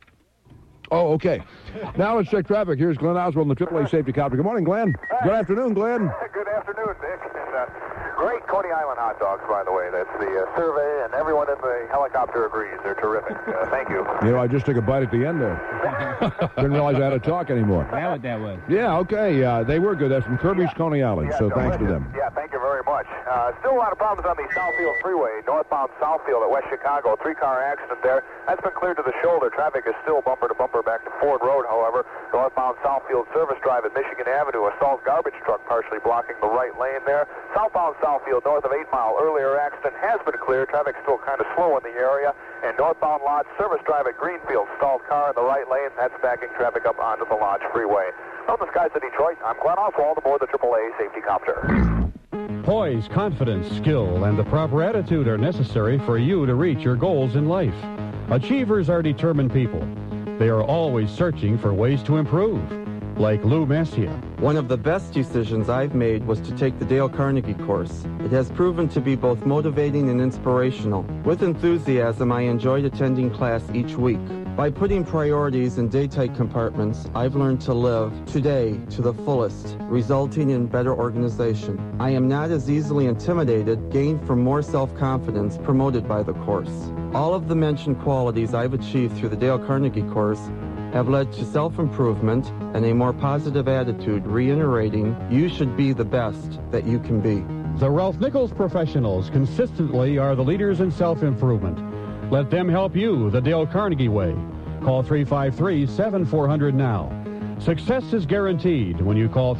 Speaker 1: Oh, okay. Now let's check traffic. Here's Glenn Oswald in the AAA Safety Copter. Good morning, Glenn. Good afternoon, Glenn.
Speaker 2: Good afternoon, Dick. And, great Coney Island hot dogs, by the way. That's the survey, and everyone in the helicopter agrees. They're terrific. Thank you.
Speaker 1: You know, I just took a bite at the end there. Didn't realize I had to talk anymore.
Speaker 11: That what that was.
Speaker 1: Yeah, okay. They were good. That's from Kirby's Coney Island,
Speaker 2: Yeah,
Speaker 1: so thanks to them.
Speaker 2: Yeah, thank you very much. Still a lot of problems on the Southfield Freeway, northbound Southfield at West Chicago. 3-car accident there. That's been cleared to the shoulder. Traffic is still bumper to bumper back to Ford Road, however. Northbound Southfield Service Drive at Michigan Avenue. A salt garbage truck partially blocking the right lane there. Southbound Southfield north of 8 Mile. Earlier accident has been cleared. Traffic still kind of slow in the area. And northbound Lodge Service Drive at Greenfield. Stalled car in the right lane. That's backing traffic up onto the Lodge Freeway. From the skies of Detroit, I'm Glenn Oswald aboard the AAA Safety Copter.
Speaker 5: Poise, confidence, skill, and the proper attitude are necessary for you to reach your goals in life. Achievers are determined people. They are always searching for ways to improve, like Lou Messier.
Speaker 7: One of the best decisions I've made was to take the Dale Carnegie course. It has proven to be both motivating and inspirational. With enthusiasm, I enjoyed attending class each week. By putting priorities in day-tight compartments, I've learned to live today to the fullest, resulting in better organization. I am not as easily intimidated, gained from more self-confidence promoted by the course. All of the mentioned qualities I've achieved through the Dale Carnegie course have led to self-improvement and a more positive attitude, reiterating you should be the best that you can be.
Speaker 5: The Ralph Nichols Professionals consistently are the leaders in self-improvement. Let them help you the Dale Carnegie way. Call 353-7400 now. Success is guaranteed when you call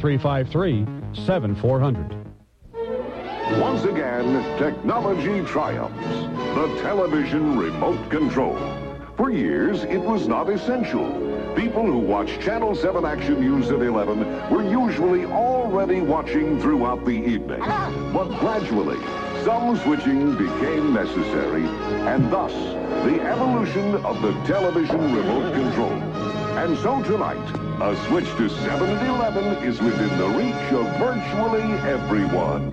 Speaker 5: 353-7400.
Speaker 10: Once again, technology triumphs. The television remote control. For years, it was not essential. People who watch Channel 7 Action News at 11 were usually already watching throughout the evening. But gradually, some switching became necessary, and thus, the evolution of the television remote control. And so tonight, a switch to 7 and 11 is within the reach of virtually everyone.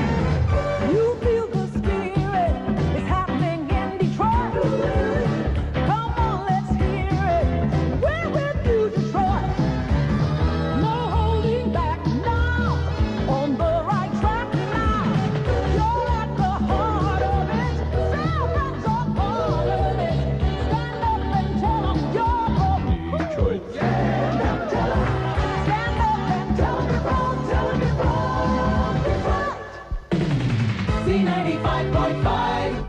Speaker 4: You feel the spirit is happening in Detroit. Come on, let's hear it. We're with you, Detroit. No holding back now. On the right track now. You're at the heart of it. Someone's a part of it. Stand up and tell them you're from Detroit. Stand up and tell them you're from Detroit.
Speaker 20: Z95.5.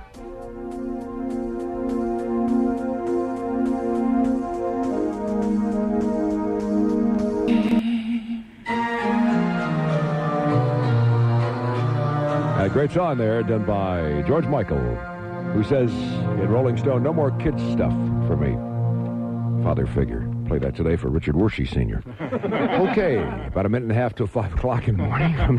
Speaker 1: A great song there done by George Michael, who says in Rolling Stone, no more kids stuff for me. Father figure. Play that today for Richard Worshey Sr. Okay, about a minute and a half till 5 o'clock in the morning from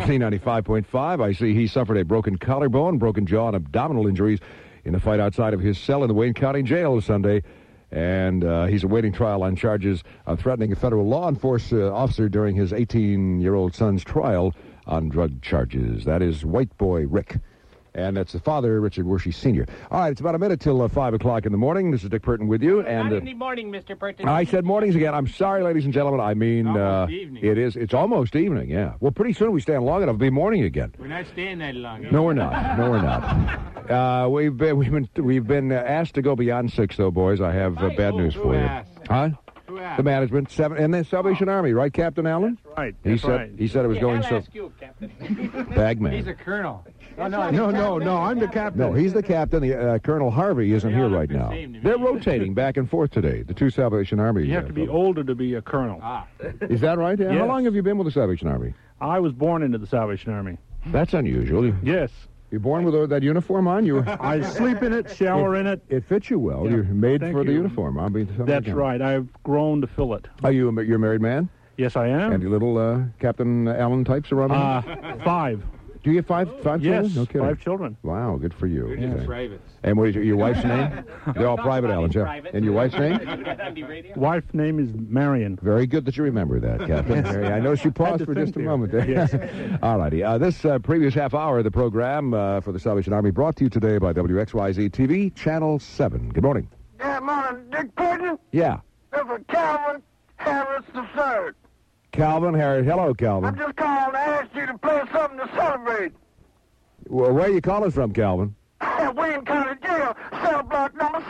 Speaker 1: Z95.5. I see he suffered a broken collarbone, broken jaw, and abdominal injuries in a fight outside of his cell in the Wayne County Jail Sunday. And he's awaiting trial on charges of threatening a federal law enforcement officer during his 18-year-old son's trial on drug charges. That is White Boy Rick. And that's the father, Richard Worshey Sr. All right, it's about a minute till 5 o'clock in the morning. This is Dick Burton with you. And
Speaker 11: Not in the morning, Mr. Burton.
Speaker 1: I said mornings again. I'm sorry, ladies and gentlemen. I mean, it's almost evening, yeah. Well, pretty soon we stand long enough, it'll be morning again.
Speaker 11: We're not staying that long.
Speaker 1: No, we're not. No, we're not. We've been asked to go beyond 6, though, boys. I have bad news for you.
Speaker 11: Asked?
Speaker 1: Huh?
Speaker 11: Who asked?
Speaker 1: The management, and the Salvation Army, right, Captain Allen?
Speaker 14: That's right.
Speaker 1: He said it was going so.
Speaker 11: I'll ask you, Captain.
Speaker 1: Bagman.
Speaker 11: He's a colonel.
Speaker 14: No, I'm the captain.
Speaker 1: No, he's the captain. The Colonel Harvey isn't here right now. They're rotating back and forth today. The two Salvation Army.
Speaker 14: You have to be older to be a colonel.
Speaker 1: Is that right? Yeah.
Speaker 14: Yes.
Speaker 1: How long have you been with the Salvation Army?
Speaker 14: I was born into the Salvation Army.
Speaker 1: That's unusual.
Speaker 14: Yes.
Speaker 1: You're born with that uniform on?
Speaker 14: I sleep in it, shower in it.
Speaker 1: It fits you well.
Speaker 14: Yeah.
Speaker 1: You're made
Speaker 14: Thank
Speaker 1: for the
Speaker 14: you.
Speaker 1: uniform.
Speaker 14: That's right. I've grown to fill it.
Speaker 1: Are you're a married man?
Speaker 14: Yes, I am.
Speaker 1: And your little Captain Allen types around?
Speaker 14: 5.
Speaker 1: Do you have five children?
Speaker 14: Yes,
Speaker 1: No kidding.
Speaker 14: 5 children.
Speaker 1: Wow, good for you.
Speaker 11: We're just privates.
Speaker 1: And what is your wife's name? They're all private, Allen. And your wife's name?
Speaker 14: Wife's name is Marion.
Speaker 1: Very good that you remember that, Captain. I know she paused for just a moment there.
Speaker 14: Yes.
Speaker 1: All righty. This previous half hour of the program for the Salvation Army brought to you today by WXYZ TV, Channel 7. Good morning.
Speaker 22: Yeah, morning, Dick Burton.
Speaker 1: Yeah.
Speaker 22: This is Calvin Harris III.
Speaker 1: Calvin Harris. Hello,
Speaker 22: I'm
Speaker 1: Calvin.
Speaker 22: just calling to ask you to play something to celebrate.
Speaker 1: Well, where are you calling from, Calvin?
Speaker 22: Wayne County Jail, cell block number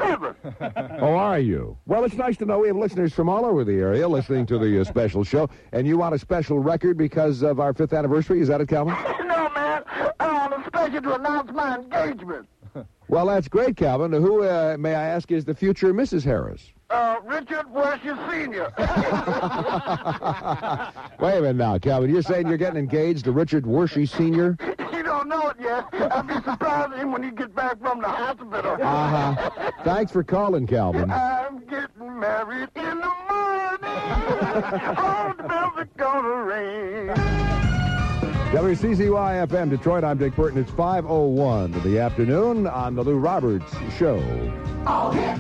Speaker 22: 7.
Speaker 1: Oh, are you? Well, it's nice to know we have listeners from all over the area listening to the special show. And you want a special record because of our 5th anniversary? Is that it, Calvin?
Speaker 22: No, man. I want a special to announce my engagement.
Speaker 1: Well, that's great, Calvin. Who, may I ask, is the future Mrs. Harris?
Speaker 22: Richard Worshey Sr.
Speaker 1: Wait a minute now, Calvin. You're saying you're getting engaged to Richard Worshey Sr.?
Speaker 22: You don't know it yet. I'll be surprised at him when he gets back from the hospital.
Speaker 1: Uh-huh. Thanks for calling, Calvin.
Speaker 22: I'm getting married in the morning. All the bells are gonna ring.
Speaker 1: WCCY FM Detroit, I'm Dick Burton. It's 5:01 in the afternoon on the Lou Roberts Show.
Speaker 20: All hits,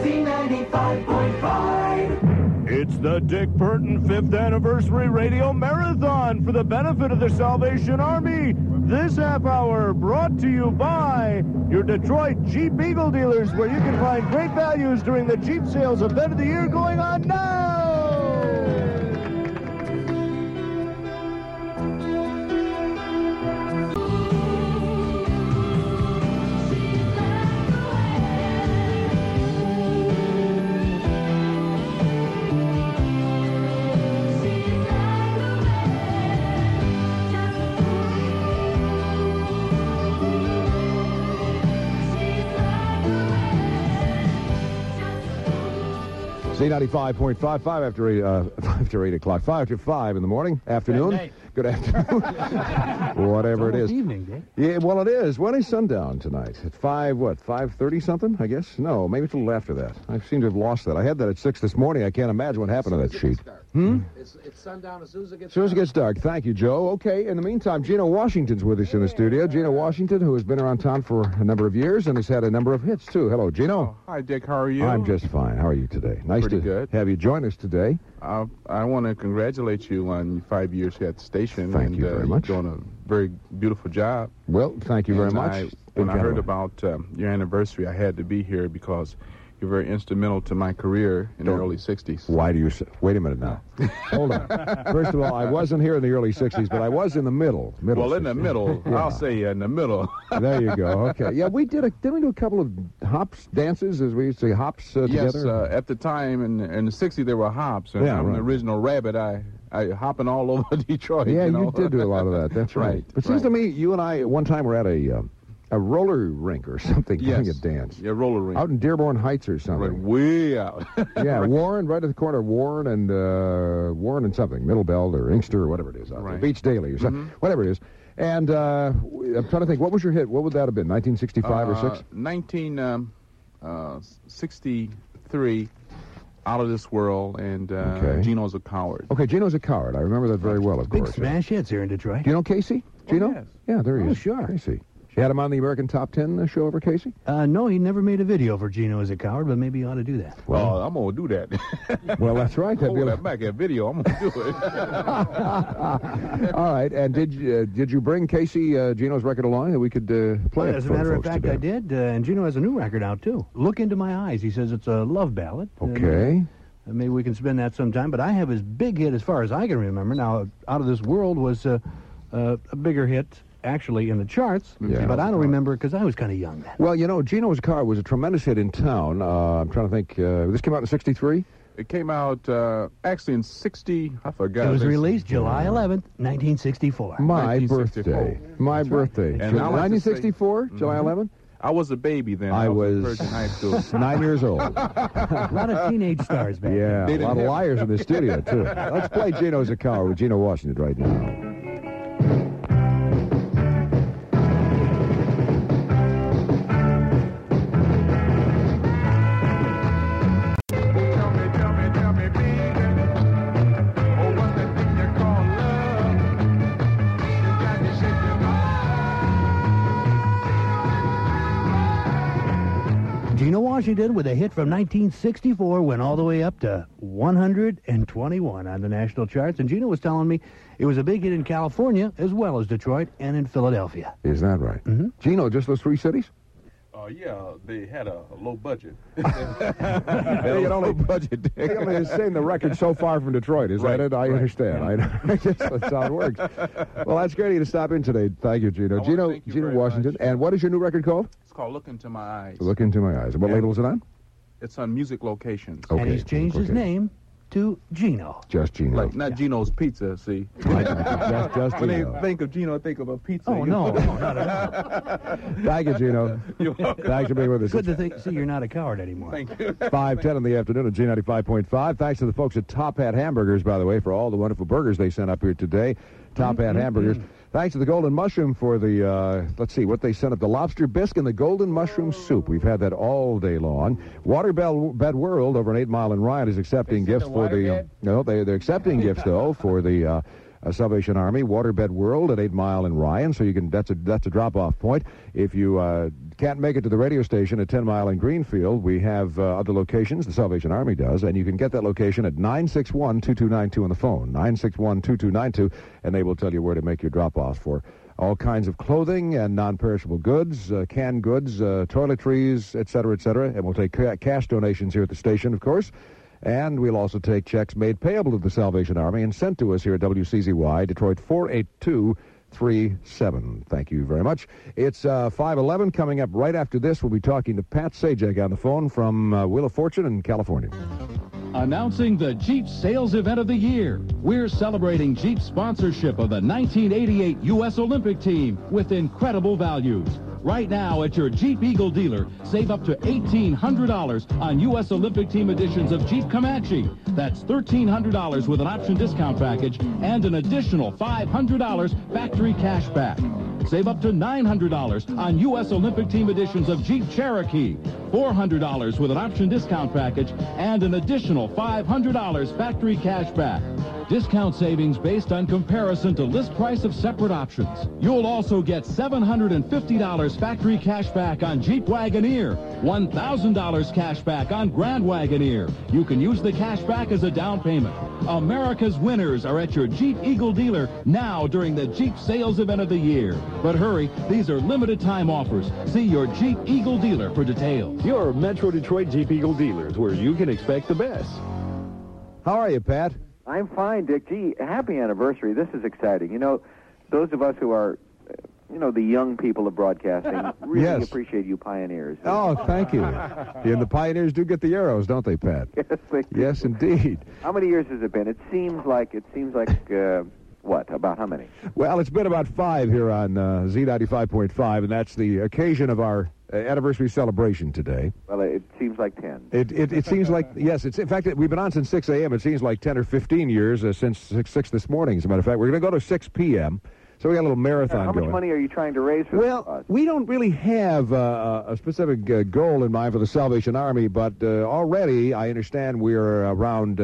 Speaker 20: Z95.5.
Speaker 14: It's the Dick Burton 5th Anniversary Radio Marathon for the benefit of the Salvation Army. This half hour brought to you by your Detroit Jeep Eagle dealers, where you can find great values during the Jeep sales event of the year going on now.
Speaker 1: Z95.55 after 8 o'clock. 5 to 5 in the morning, afternoon. Good afternoon. Whatever it is.
Speaker 3: Evening, Dick.
Speaker 1: Yeah, well, it is. When is sundown tonight? At 5:30 something, I guess? No, maybe it's a little after that. I seem to have lost that. I had that at 6 this morning. I can't imagine what happened to that sheet.
Speaker 8: It's sundown as soon as it gets
Speaker 1: As soon as it gets dark. Thank you, Joe. Okay, in the meantime, Gino Washington's with us in the studio. Gino Washington, who has been around town for a number of years and has had a number of hits, too. Hello, Gino.
Speaker 9: Hi, Dick. How are you?
Speaker 1: I'm just fine. How are you today? Nice
Speaker 9: Pretty
Speaker 1: to
Speaker 9: good.
Speaker 1: have you join us today.
Speaker 9: I want to congratulate you on 5 years here at the station.
Speaker 1: Thank you very much.
Speaker 9: You're doing a very beautiful job.
Speaker 1: Well, thank you very much.
Speaker 9: When I heard about your anniversary, I had to be here because you're very instrumental to my career in the early 60s.
Speaker 1: Why do you say... Wait a minute now. Hold on. First of all, I wasn't here in the early 60s, but I was in the middle.
Speaker 9: Well, in the
Speaker 1: 60s.
Speaker 9: middle.
Speaker 1: Yeah.
Speaker 9: I'll say in the middle.
Speaker 1: There you go. Okay. Yeah, didn't we do a couple of hops dances, as we used to say, hops
Speaker 9: Yes,
Speaker 1: together?
Speaker 9: at the time in the 60s there were hops, and
Speaker 1: Yeah,
Speaker 9: I'm
Speaker 1: right.
Speaker 9: the original rabbit. I hopping all over Detroit.
Speaker 1: Yeah,
Speaker 9: you know?
Speaker 1: you did do a lot of that. That's right.
Speaker 9: Right,
Speaker 1: But it seems to me, you and I, at one time, were at a A roller rink or something doing a
Speaker 9: Yes.
Speaker 1: dance.
Speaker 9: Yeah, roller rink.
Speaker 1: Out in Dearborn Heights or
Speaker 9: Right,
Speaker 1: something.
Speaker 9: way out.
Speaker 1: Yeah, Warren, right at the corner of Warren and something, Middle Belt or Inkster or whatever it is out there.
Speaker 9: Right.
Speaker 1: Beach Daily or something, whatever it is. And I'm trying to think, what was your hit? What would that have been, 1965 or 6?
Speaker 9: 1963, Out of This World, and Gino's a Coward.
Speaker 1: Okay, Gino's a Coward. I remember that very well, of
Speaker 3: Big
Speaker 1: course.
Speaker 3: smash hits here in Detroit.
Speaker 1: Do you know Casey? Gino?
Speaker 9: yes.
Speaker 1: Yeah, there he
Speaker 3: Oh,
Speaker 1: is.
Speaker 3: sure.
Speaker 1: Casey. You had him on the American Top 10 show over Casey?
Speaker 3: No, he never made a video for Gino as a Coward, but maybe he ought to do that.
Speaker 9: Well, I'm going to do that.
Speaker 1: Well, that's right. That'd be
Speaker 9: Hold
Speaker 1: like-
Speaker 9: that back, that video. I'm going to do it.
Speaker 1: All right, and did you bring Casey Gino's record along that we could play it
Speaker 3: As a
Speaker 1: for the
Speaker 3: matter of
Speaker 1: folks
Speaker 3: fact,
Speaker 1: today?
Speaker 3: I did, and Gino has a new record out, too. Look Into My Eyes. He says it's a love ballad.
Speaker 1: Okay.
Speaker 3: Maybe we can spin that sometime, but I have his big hit as far as I can remember. Now, Out of This World was a bigger hit, actually, in the charts,
Speaker 1: Yeah.
Speaker 3: but I don't remember because I was kind of young then.
Speaker 1: Well, you know, Gino's Car was a tremendous hit in town. I'm trying to think. This came out in 63?
Speaker 9: It came out actually in 60. I forgot.
Speaker 3: It was released July 11th, 1964.
Speaker 1: My
Speaker 9: 1964.
Speaker 1: birthday. My birthday.
Speaker 9: And I like to say-
Speaker 1: 1964, July 11th?
Speaker 9: I was a baby then.
Speaker 1: I was
Speaker 9: in Virgin High School.
Speaker 1: 9 years old.
Speaker 3: A lot of teenage stars back
Speaker 1: Yeah,
Speaker 9: They
Speaker 1: a
Speaker 9: didn't
Speaker 1: lot of
Speaker 9: have-
Speaker 1: liars in the studio, too. Let's play Gino's a Coward with Gino Washington right now.
Speaker 3: Gino Washington with a hit from 1964 went all the way up to 121 on the national charts. And Gino was telling me it was a big hit in California as well as Detroit and in Philadelphia.
Speaker 1: Is that right? Gino, just those 3 cities?
Speaker 9: Yeah, they had a low budget.
Speaker 1: They had only budget. I mean, it's saying the record's so far from Detroit. Is that it? I understand. I guess that's how it works. Well, that's great of you to stop in today. Thank you, Gino.
Speaker 9: I wanna thank you
Speaker 1: Gino
Speaker 9: very
Speaker 1: Washington. And what is your new record called?
Speaker 9: It's called Look Into My Eyes.
Speaker 1: Look Into My Eyes. What
Speaker 9: Yeah.
Speaker 1: label is it on?
Speaker 9: It's on Music Locations.
Speaker 1: Okay.
Speaker 3: And he's changed his
Speaker 1: Okay.
Speaker 3: name to Gino.
Speaker 1: Just Gino.
Speaker 9: Like, not Gino's Pizza, see?
Speaker 1: just
Speaker 9: When they
Speaker 1: Gino.
Speaker 9: think of Gino, think of a pizza.
Speaker 3: Oh,
Speaker 9: you
Speaker 3: no,
Speaker 9: know?
Speaker 3: no, not at all.
Speaker 1: Thank you, Gino. Thanks for being with us.
Speaker 3: Good to see you're not a coward anymore.
Speaker 9: Thank you.
Speaker 1: 5:10 in the afternoon at G95.5. Thanks to the folks at Top Hat Hamburgers, by the way, for all the wonderful burgers they sent up here today. Top Hat Hamburgers. Thanks to the Golden Mushroom for the, let's see, what they sent up. The lobster bisque and the golden mushroom soup. We've had that all day long. Waterbed World over in 8 Mile and Ryan is accepting gifts for the... No, they're accepting gifts, though, for the... Salvation Army, Waterbed World at 8 Mile and Ryan, so you can that's a drop-off point. If you can't make it to the radio station at 10 Mile and Greenfield, we have other locations, the Salvation Army does, and you can get that location at 961-2292 on the phone, 961-2292, and they will tell you where to make your drop-off for all kinds of clothing and non-perishable goods, canned goods, toiletries, et cetera, and we'll take cash donations here at the station, of course. And we'll also take checks made payable to the Salvation Army and sent to us here at WCZY, Detroit 48237. Thank you very much. It's 5:11. Coming up right after this, we'll be talking to Pat Sajak on the phone from Wheel of Fortune in California.
Speaker 6: Announcing the Jeep Sales Event of the Year. We're celebrating Jeep's sponsorship of the 1988 U.S. Olympic team with incredible values. Right now at your Jeep Eagle dealer, save up to $1,800 on U.S. Olympic team editions of Jeep Comanche. That's $1,300 with an option discount package and an additional $500 factory cash back. Save up to $900 on U.S. Olympic team editions of Jeep Cherokee. $400 with an option discount package and an additional $500 factory cash back. Discount savings based on comparison to list price of separate options. You'll also get $750 factory cash back on Jeep Wagoneer, $1,000 cash back on Grand Wagoneer. You can use the cash back as a down payment. America's winners are at your Jeep Eagle dealer now during the Jeep Sales Event of the Year. But hurry, these are limited time offers. See your Jeep Eagle dealer for details.
Speaker 21: Your Metro Detroit Jeep Eagle dealers, where you can expect the best.
Speaker 1: How are you, Pat?
Speaker 12: I'm fine, Dick. Gee, happy anniversary. This is exciting. You know, those of us who are, the young people of broadcasting really
Speaker 1: Yes.
Speaker 12: appreciate you pioneers.
Speaker 1: Oh, thank you. And the Pioneers do get the arrows, don't they, Pat?
Speaker 12: Yes, they do.
Speaker 1: Yes, indeed.
Speaker 12: How many years has it been? It seems like What? About how many?
Speaker 1: Well, it's been about 5 here on Z95.5, and that's the occasion of our anniversary celebration today.
Speaker 12: Well, it seems like 10.
Speaker 1: It seems like, yes, it's in fact, we've been on since 6 a.m. It seems like 10 or 15 years since 6 this morning, as a matter of fact. We're going to go to 6 p.m., so we got a little marathon
Speaker 12: How
Speaker 1: going.
Speaker 12: much money are you trying to raise for this cause?
Speaker 1: We don't really have a specific goal in mind for the Salvation Army, but already I understand we're around,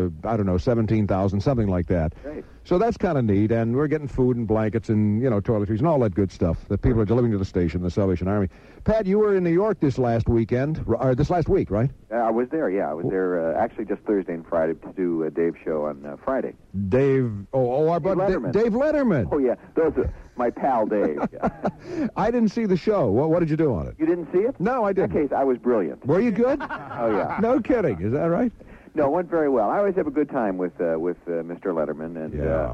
Speaker 1: 17,000, something like that.
Speaker 12: Great.
Speaker 1: So that's kind of neat, and we're getting food and blankets and, toiletries and all that good stuff that people are delivering to the station, the Salvation Army. Pat, you were in New York this last week, right?
Speaker 12: I was there, yeah. I was there actually just Thursday and Friday to do a Dave show on Friday.
Speaker 1: Our buddy
Speaker 12: Letterman.
Speaker 1: Dave Letterman.
Speaker 12: Oh, yeah. Those are my pal Dave. Yeah.
Speaker 1: I didn't see the show. What did you do on it?
Speaker 12: You didn't see it?
Speaker 1: No, I didn't.
Speaker 12: In that case, I was brilliant.
Speaker 1: Were you good?
Speaker 12: Oh, yeah.
Speaker 1: No kidding. Is that right?
Speaker 12: No, it went very well. I always have a good time with Mr. Letterman, and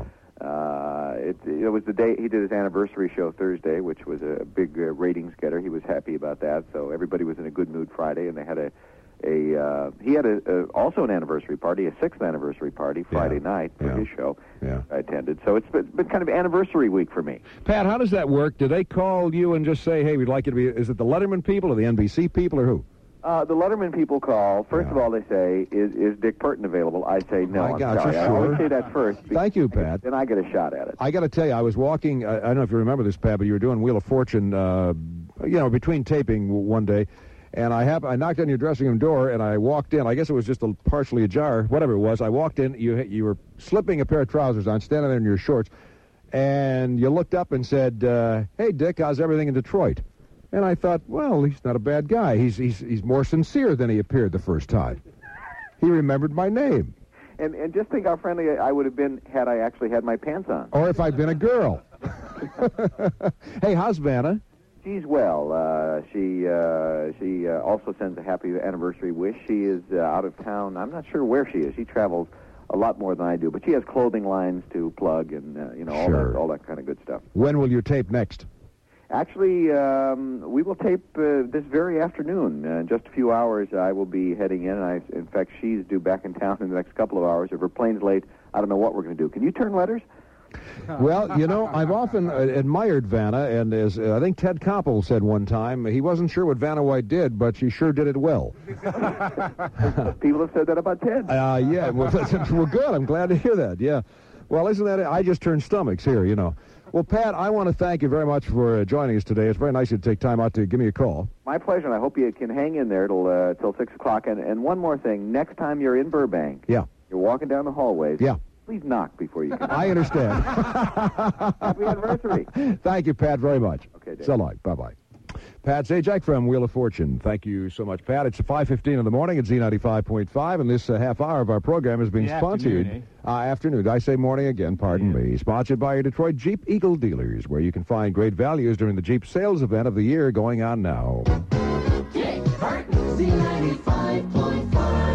Speaker 12: it was the day he did his anniversary show Thursday, which was a big ratings getter. He was happy about that, so everybody was in a good mood Friday, and they had he had also an anniversary party, a 6th anniversary party Friday night for his show.
Speaker 1: Yeah.
Speaker 12: I attended, so it's been kind of anniversary week for me.
Speaker 1: Pat, how does that work? Do they call you and just say, "Hey, we'd like you to be"? Is it the Letterman people or the NBC people or who?
Speaker 12: The Letterman people call. First of all, they say, is Dick Burton available? I say no.
Speaker 1: I got
Speaker 12: I'm sorry.
Speaker 1: you,
Speaker 12: I
Speaker 1: sure.
Speaker 12: always say that first.
Speaker 1: Thank you, Pat.
Speaker 12: Then I get a shot at it.
Speaker 1: I got to tell you, I was walking, I don't know if you remember this, Pat, but you were doing Wheel of Fortune, between taping one day, and I knocked on your dressing room door, and I walked in. I guess it was just partially ajar, whatever it was. I walked in. You were slipping a pair of trousers on, standing there in your shorts, and you looked up and said, "Hey, Dick, how's everything in Detroit?" And I thought, well, he's not a bad guy. He's more sincere than he appeared the first time. He remembered my name.
Speaker 12: And just think how friendly I would have been had I actually had my pants on.
Speaker 1: Or if I'd been a girl. Hey, how's Vanna?
Speaker 12: She's well. She also sends a happy anniversary wish. She is out of town. I'm not sure where she is. She travels a lot more than I do. But she has clothing lines to plug and, all that kind of good stuff.
Speaker 1: When will you tape next?
Speaker 12: Actually, we will tape this very afternoon. In just a few hours, I will be heading in. In fact, she's due back in town in the next couple of hours. If her plane's late, I don't know what we're going to do. Can you turn letters?
Speaker 1: Well, I've often admired Vanna, and as I think Ted Koppel said one time, he wasn't sure what Vanna White did, but she sure did it well.
Speaker 12: People have said that about Ted.
Speaker 1: Yeah, well, good. I'm glad to hear that, yeah. Well, isn't that it? I just turned stomachs here, Well, Pat, I want to thank you very much for joining us today. It's very nice of you to take time out to give me a call.
Speaker 12: My pleasure, and I hope you can hang in there till 6 o'clock. And one more thing. Next time you're in Burbank, you're walking down the hallways, please knock before you come.
Speaker 1: I understand.
Speaker 12: Happy anniversary.
Speaker 1: Thank you, Pat, very much.
Speaker 12: Okay, Dave.
Speaker 1: So long. Bye-bye. Pat Zajac from Wheel of Fortune. Thank you so much, Pat. It's 5:15 in the morning at Z95.5, and this half hour of our program is being sponsored. Afternoon. Did I say morning again? Pardon me. Sponsored by your Detroit Jeep Eagle dealers, where you can find great values during the Jeep sales event of the year going on now.
Speaker 20: Dick Burton, Z95.5.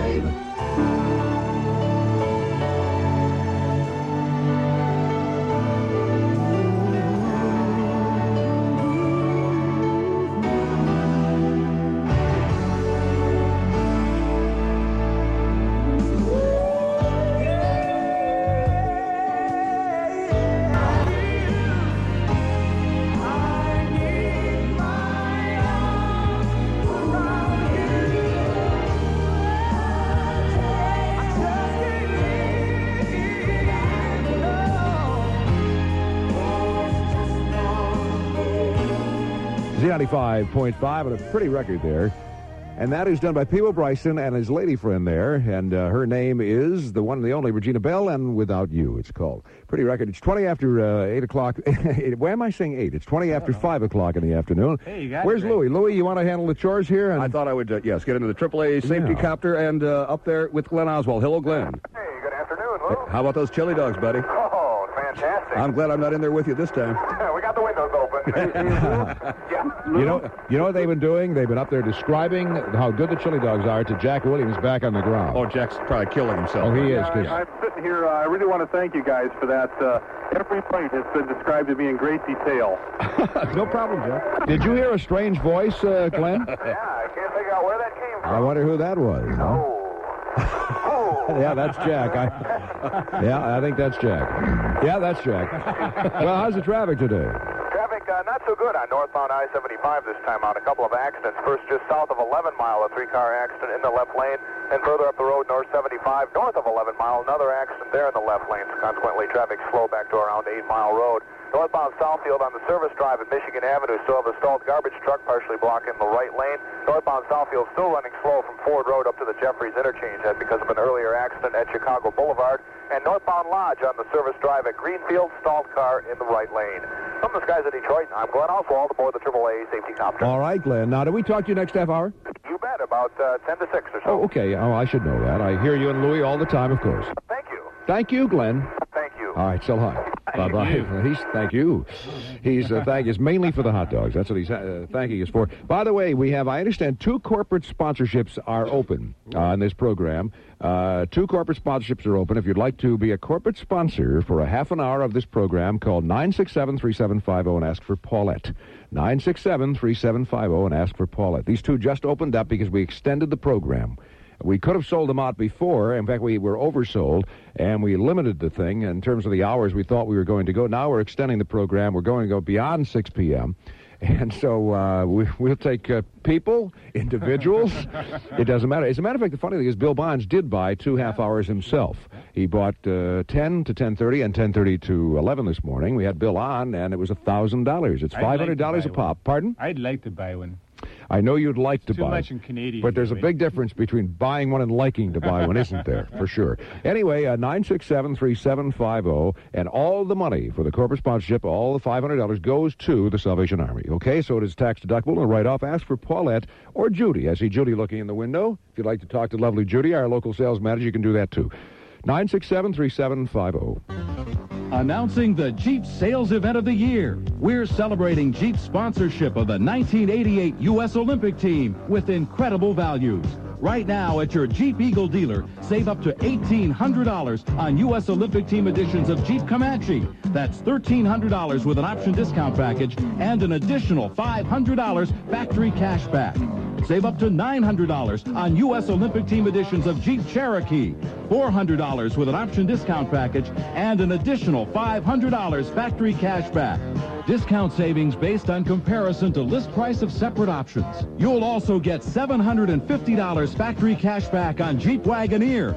Speaker 1: Z95.5, and a pretty record there. And that is done by Peebo Bryson and his lady friend there. And her name is the one and the only Regina Bell, and Without You, it's called. Pretty record. It's 20 after 8 o'clock. Why am I saying 8? It's 20 after 5 o'clock in the afternoon.
Speaker 15: Hey, you got
Speaker 1: Where's
Speaker 15: it,
Speaker 1: Louie? Louie, you want to handle the chores here? And
Speaker 15: I thought I would, yes, get into the AAA safety copter and up there with Glenn Oswald. Hello, Glenn.
Speaker 2: Hey, good afternoon, Lou.
Speaker 15: How about those chili dogs, buddy?
Speaker 2: Oh, fantastic.
Speaker 15: I'm glad I'm not in there with you this time.
Speaker 2: We got the windows open.
Speaker 1: You know what they've been doing? They've been up there describing how good the chili dogs are to Jack Williams back on the ground.
Speaker 15: Oh, Jack's probably killing himself.
Speaker 1: Oh, he is.
Speaker 16: I'm sitting here. I really want to thank you guys for that. Every bite has been described to me in great detail.
Speaker 1: No problem, Jack. Did you hear a strange voice, Glenn?
Speaker 2: Yeah, I can't figure out where that came from.
Speaker 1: I wonder who that was.
Speaker 2: Oh.
Speaker 1: Yeah, that's Jack. I think that's Jack. Yeah, that's Jack. Well, how's the traffic today?
Speaker 2: Traffic not so good on northbound I-75 this time out. A couple of accidents. First, just south of 11 Mile, a three-car accident in the left lane. And further up the road, north 75, north of 11 Mile, another accident there in the left lane. Consequently, traffic slow back to around 8 Mile Road. Northbound Southfield on the service drive at Michigan Avenue, still have a stalled garbage truck partially blocking the right lane. Northbound Southfield still running slow from Ford Road up to the Jeffries interchange. That's because of an earlier accident at Chicago Boulevard. And northbound Lodge on the service drive at Greenfield, stalled car in the right lane. From the skies of Detroit, I'm Glenn Oswald aboard the AAA Safety Copter.
Speaker 1: All right, Glenn. Now, do we talk to you next half hour?
Speaker 2: You bet, about 10 to 6 or so.
Speaker 1: Oh, okay. Oh, I should know that. I hear you and Louie all the time, of course.
Speaker 2: Thank you.
Speaker 1: Thank you, Glenn.
Speaker 2: Thank you.
Speaker 1: All right, so hi. Bye-bye. Thank you. He's thank is mainly for the hot dogs. That's what he's thanking us for. By the way, we have, I understand, 2 corporate sponsorships are open in this program. 2 corporate sponsorships are open. If you'd like to be a corporate sponsor for a half an hour of this program, call 967-3750 and ask for Paulette. 967-3750 and ask for Paulette. These 2 just opened up because we extended the program. We could have sold them out before. In fact, we were oversold, and we limited the thing in terms of the hours we thought we were going to go. Now we're extending the program. We're going to go beyond 6 p.m., and so we'll take people, individuals. It doesn't matter. As a matter of fact, the funny thing is Bill Bonds did buy 2 half hours himself. He bought 10 to 10:30 and 10:30 to 11 this morning. We had Bill on, and it was $1,000. It's $500 a pop. Pardon?
Speaker 11: I'd like to buy one.
Speaker 1: I know you'd like to
Speaker 11: Too
Speaker 1: buy.
Speaker 11: much in Canadian.
Speaker 1: But there's a big difference between buying one and liking to buy one, isn't there? For sure. Anyway, 967-3750, and all the money for the corporate sponsorship, all the $500 goes to the Salvation Army. Okay, so it is tax deductible and write-off. Ask for Paulette or Judy. I see Judy looking in the window. If you'd like to talk to lovely Judy, our local sales manager, you can do that too. 967-3750.
Speaker 6: Announcing the Jeep Sales Event of the Year. We're celebrating Jeep's sponsorship of the 1988 U.S. Olympic team with incredible values. Right now at your Jeep Eagle dealer, save up to $1,800 on U.S. Olympic team editions of Jeep Comanche. That's $1,300 with an option discount package and an additional $500 factory cash back. Save up to $900 on U.S. Olympic team editions of Jeep Cherokee. $400 with an option discount package and an additional $500 factory cash back. Discount savings based on comparison to list price of separate options. You'll also get $750 factory cash back on Jeep Wagoneer,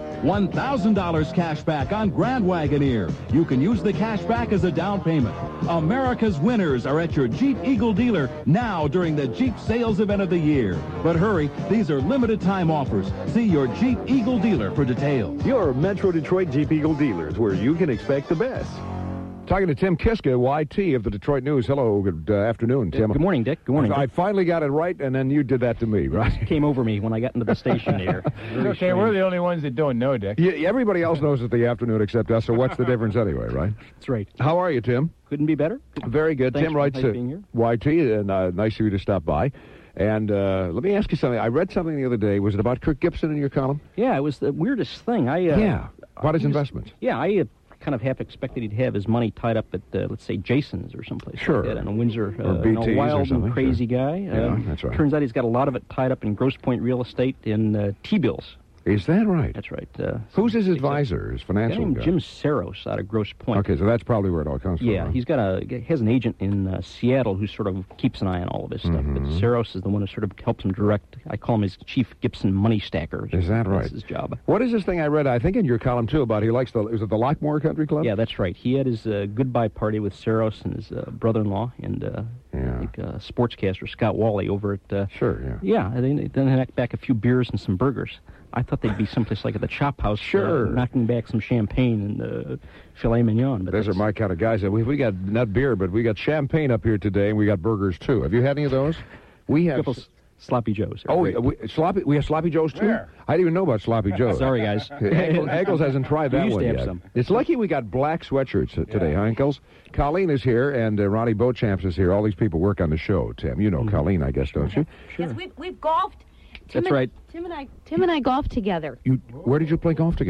Speaker 6: $1,000 cash back on Grand Wagoneer. You can use the cash back as a down payment. America's winners are at your Jeep Eagle dealer now during the Jeep Sales Event of the Year. But hurry, these are limited time offers. See your Jeep Eagle dealer for details.
Speaker 21: Your Metro Detroit Jeep Eagle dealers, where you can expect the best.
Speaker 1: Talking to Tim Kiska, YT of the Detroit News. Hello, good afternoon, Tim.
Speaker 17: Good morning, Dick. Good morning.
Speaker 1: I finally got it right, and then you did that to me, right?
Speaker 17: It came over me when I got into the station here.
Speaker 11: Okay, we're the only ones that don't know, Dick.
Speaker 1: Yeah, everybody else knows it's the afternoon except us, so what's the difference anyway, right?
Speaker 17: That's right.
Speaker 1: How are you, Tim?
Speaker 17: Couldn't be better.
Speaker 1: Very good.
Speaker 17: Thanks
Speaker 1: Tim writes
Speaker 17: for being here.
Speaker 1: YT, and nice of you to stop by. And let me ask you something. I read something the other day. Was it about Kirk Gibson in your column?
Speaker 17: Yeah, it was the weirdest thing.
Speaker 1: About his investments.
Speaker 17: Yeah, I kind of half expected he'd have his money tied up at, let's say, Jason's or someplace
Speaker 1: Sure.
Speaker 17: like that in Windsor.
Speaker 1: Or BT's
Speaker 17: a wild
Speaker 1: or something.
Speaker 17: and crazy guy.
Speaker 1: Yeah, that's right.
Speaker 17: Turns out he's got a lot of it tied up in Grosse Pointe real estate in T-bills.
Speaker 1: Is that right?
Speaker 17: That's right.
Speaker 1: Who's his advisor, his financial guy?
Speaker 17: Jim Saros out of Grosse Pointe.
Speaker 1: Okay, so that's probably where it all comes from.
Speaker 17: Yeah,
Speaker 1: right?
Speaker 17: he's has an agent in Seattle who sort of keeps an eye on all of his stuff. But Saros is the one who sort of helps him direct. I call him his Chief Gibson money stacker.
Speaker 1: Is that right?
Speaker 17: That's his job.
Speaker 1: What is this thing I read, I think in your column too, about he likes is it the Lockmore Country Club?
Speaker 17: Yeah, that's right. He had his goodbye party with Saros and his brother-in-law and I think sportscaster Scott Wally over at...
Speaker 1: Sure, yeah.
Speaker 17: Yeah, then they knocked back a few beers and some burgers. I thought they'd be someplace like at the Chop House,
Speaker 1: Sure.
Speaker 17: knocking back some champagne and filet mignon. But
Speaker 1: Those are my kind of guys. We got not beer, but we got champagne up here today, and we got burgers too. Have you had any of those? We have
Speaker 17: Sloppy Joes.
Speaker 1: Oh, we have Sloppy Joes too?
Speaker 17: Where?
Speaker 1: I didn't even know about Sloppy Joes.
Speaker 17: Sorry, guys.
Speaker 1: Ankles hasn't tried that
Speaker 17: We used
Speaker 1: one
Speaker 17: to have
Speaker 1: yet.
Speaker 17: some.
Speaker 1: It's lucky we got black sweatshirts today, huh, Ankles? Colleen is here, and Ronnie Beauchamps is here. All these people work on the show, Tim. You know Colleen, I guess, don't you?
Speaker 18: Yes, we've golfed.
Speaker 1: That's right.
Speaker 18: Tim and I golfed together.
Speaker 1: Where did you play golf together?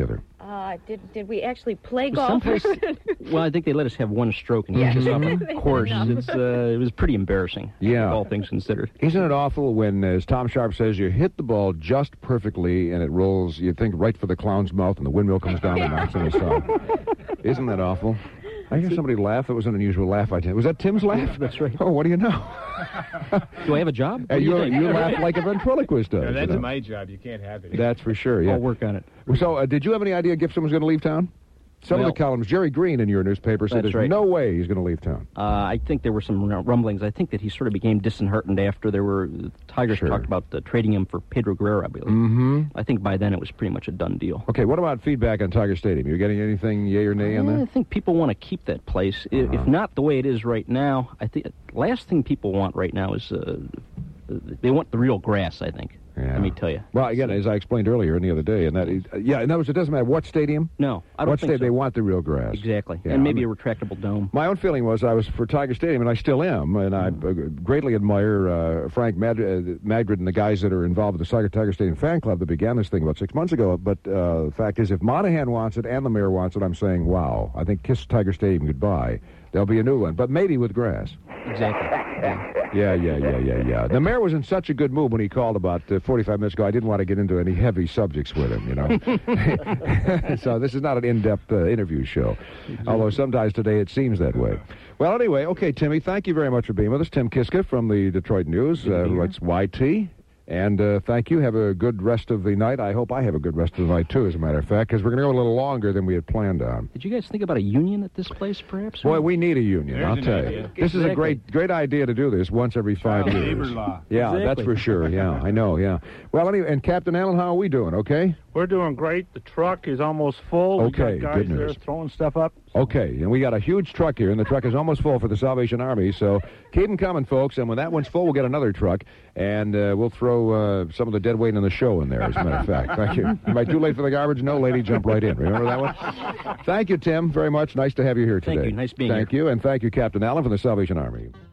Speaker 13: Did we actually play golf?
Speaker 17: Someplace, well, I think they let us have one stroke and
Speaker 13: Yeah.
Speaker 17: kick us off
Speaker 13: They
Speaker 17: the
Speaker 13: did
Speaker 17: course.
Speaker 13: enough.
Speaker 17: It was pretty embarrassing,
Speaker 1: Yeah.
Speaker 17: all things considered.
Speaker 1: Isn't it awful when, as Tom Sharp says, you hit the ball just perfectly and it rolls, you think, right for the clown's mouth and the windmill comes down and knocks on his side? Isn't that awful? I hear somebody laugh. It was an unusual laugh I did. Was that Tim's laugh?
Speaker 17: That's right.
Speaker 1: Oh, what do you know?
Speaker 17: Do I have a job? What do
Speaker 1: you
Speaker 17: think?
Speaker 1: laugh like a ventriloquist does.
Speaker 11: No, that's
Speaker 1: you know?
Speaker 11: my job. You can't have it.
Speaker 1: That's for sure, yeah.
Speaker 17: I'll work on it.
Speaker 1: So, did you have any idea Gibson was going to leave town? Some of
Speaker 17: Well-
Speaker 1: the columns, Jerry Green in your newspaper said
Speaker 17: That's
Speaker 1: there's
Speaker 17: right.
Speaker 1: no way he's going to leave town.
Speaker 17: I think there were some rumblings. I think that he sort of became disheartened after the Tigers
Speaker 1: Sure.
Speaker 17: talked about trading him for Pedro Guerrero, I believe.
Speaker 1: Mm-hmm.
Speaker 17: I think by then it was pretty much a done deal.
Speaker 1: Okay, what about feedback on Tiger Stadium? You getting anything yay or nay on
Speaker 17: I
Speaker 1: that?
Speaker 17: think people want to keep that place. If not the way it is right now, I think last thing people want right now is they want the real grass, I think.
Speaker 1: Yeah.
Speaker 17: Let me tell you.
Speaker 1: Well, again, as I explained earlier and the other day, and that, in other words, it doesn't matter what stadium.
Speaker 17: No, I don't
Speaker 1: what
Speaker 17: think
Speaker 1: stadium
Speaker 17: so.
Speaker 1: they want the real grass.
Speaker 17: Exactly.
Speaker 1: Yeah,
Speaker 17: And maybe a retractable dome.
Speaker 1: My own feeling was I was for Tiger Stadium, and I still am, and I greatly admire Frank Magrid and the guys that are involved with the Tiger Stadium fan club that began this thing about 6 months ago. But the fact is, if Monahan wants it and the mayor wants it, I'm saying, wow, I think kiss Tiger Stadium goodbye. There'll be a new one, but maybe with grass.
Speaker 17: Exactly.
Speaker 1: Yeah. The mayor was in such a good mood when he called about 45 minutes ago. I didn't want to get into any heavy subjects with him, you know. So this is not an in-depth interview show, although sometimes today it seems that way. Well, anyway, okay, Timmy, thank you very much for being with us. Tim Kiska from the Detroit News, who writes YT. And thank you. Have a good rest of the night. I hope I have a good rest of the night, too, as a matter of fact, because we're going to go a little longer than we had planned on.
Speaker 17: Did you guys think about a union at this place, perhaps?
Speaker 1: Boy, we need a union,
Speaker 11: There's
Speaker 1: I'll
Speaker 11: an
Speaker 1: tell you.
Speaker 11: idea.
Speaker 1: This is a
Speaker 17: Exactly.
Speaker 1: great idea to do this once every 5
Speaker 11: Child
Speaker 1: years.
Speaker 11: labor law.
Speaker 1: Yeah, that's
Speaker 17: Exactly.
Speaker 1: for sure. Yeah, I know, yeah. Well, anyway, and Captain Allen, how are we doing, okay?
Speaker 18: We're doing great. The truck is almost full.
Speaker 1: Okay,
Speaker 18: we got
Speaker 1: good
Speaker 18: guys there
Speaker 1: news.
Speaker 18: throwing stuff up.
Speaker 1: Okay, and we got a huge truck here, and the truck is almost full for the Salvation Army, so keep them coming, folks, and when that one's full, we'll get another truck, and we'll throw some of the dead weight in the show in there, as a matter of fact. Thank you. Am I too late for the garbage? No, lady, jump right in. Remember that one? Thank you, Tim, very much. Nice to have you here today.
Speaker 17: Thank you. Nice being
Speaker 1: Thank you, and thank you, Captain Allen, from the Salvation Army.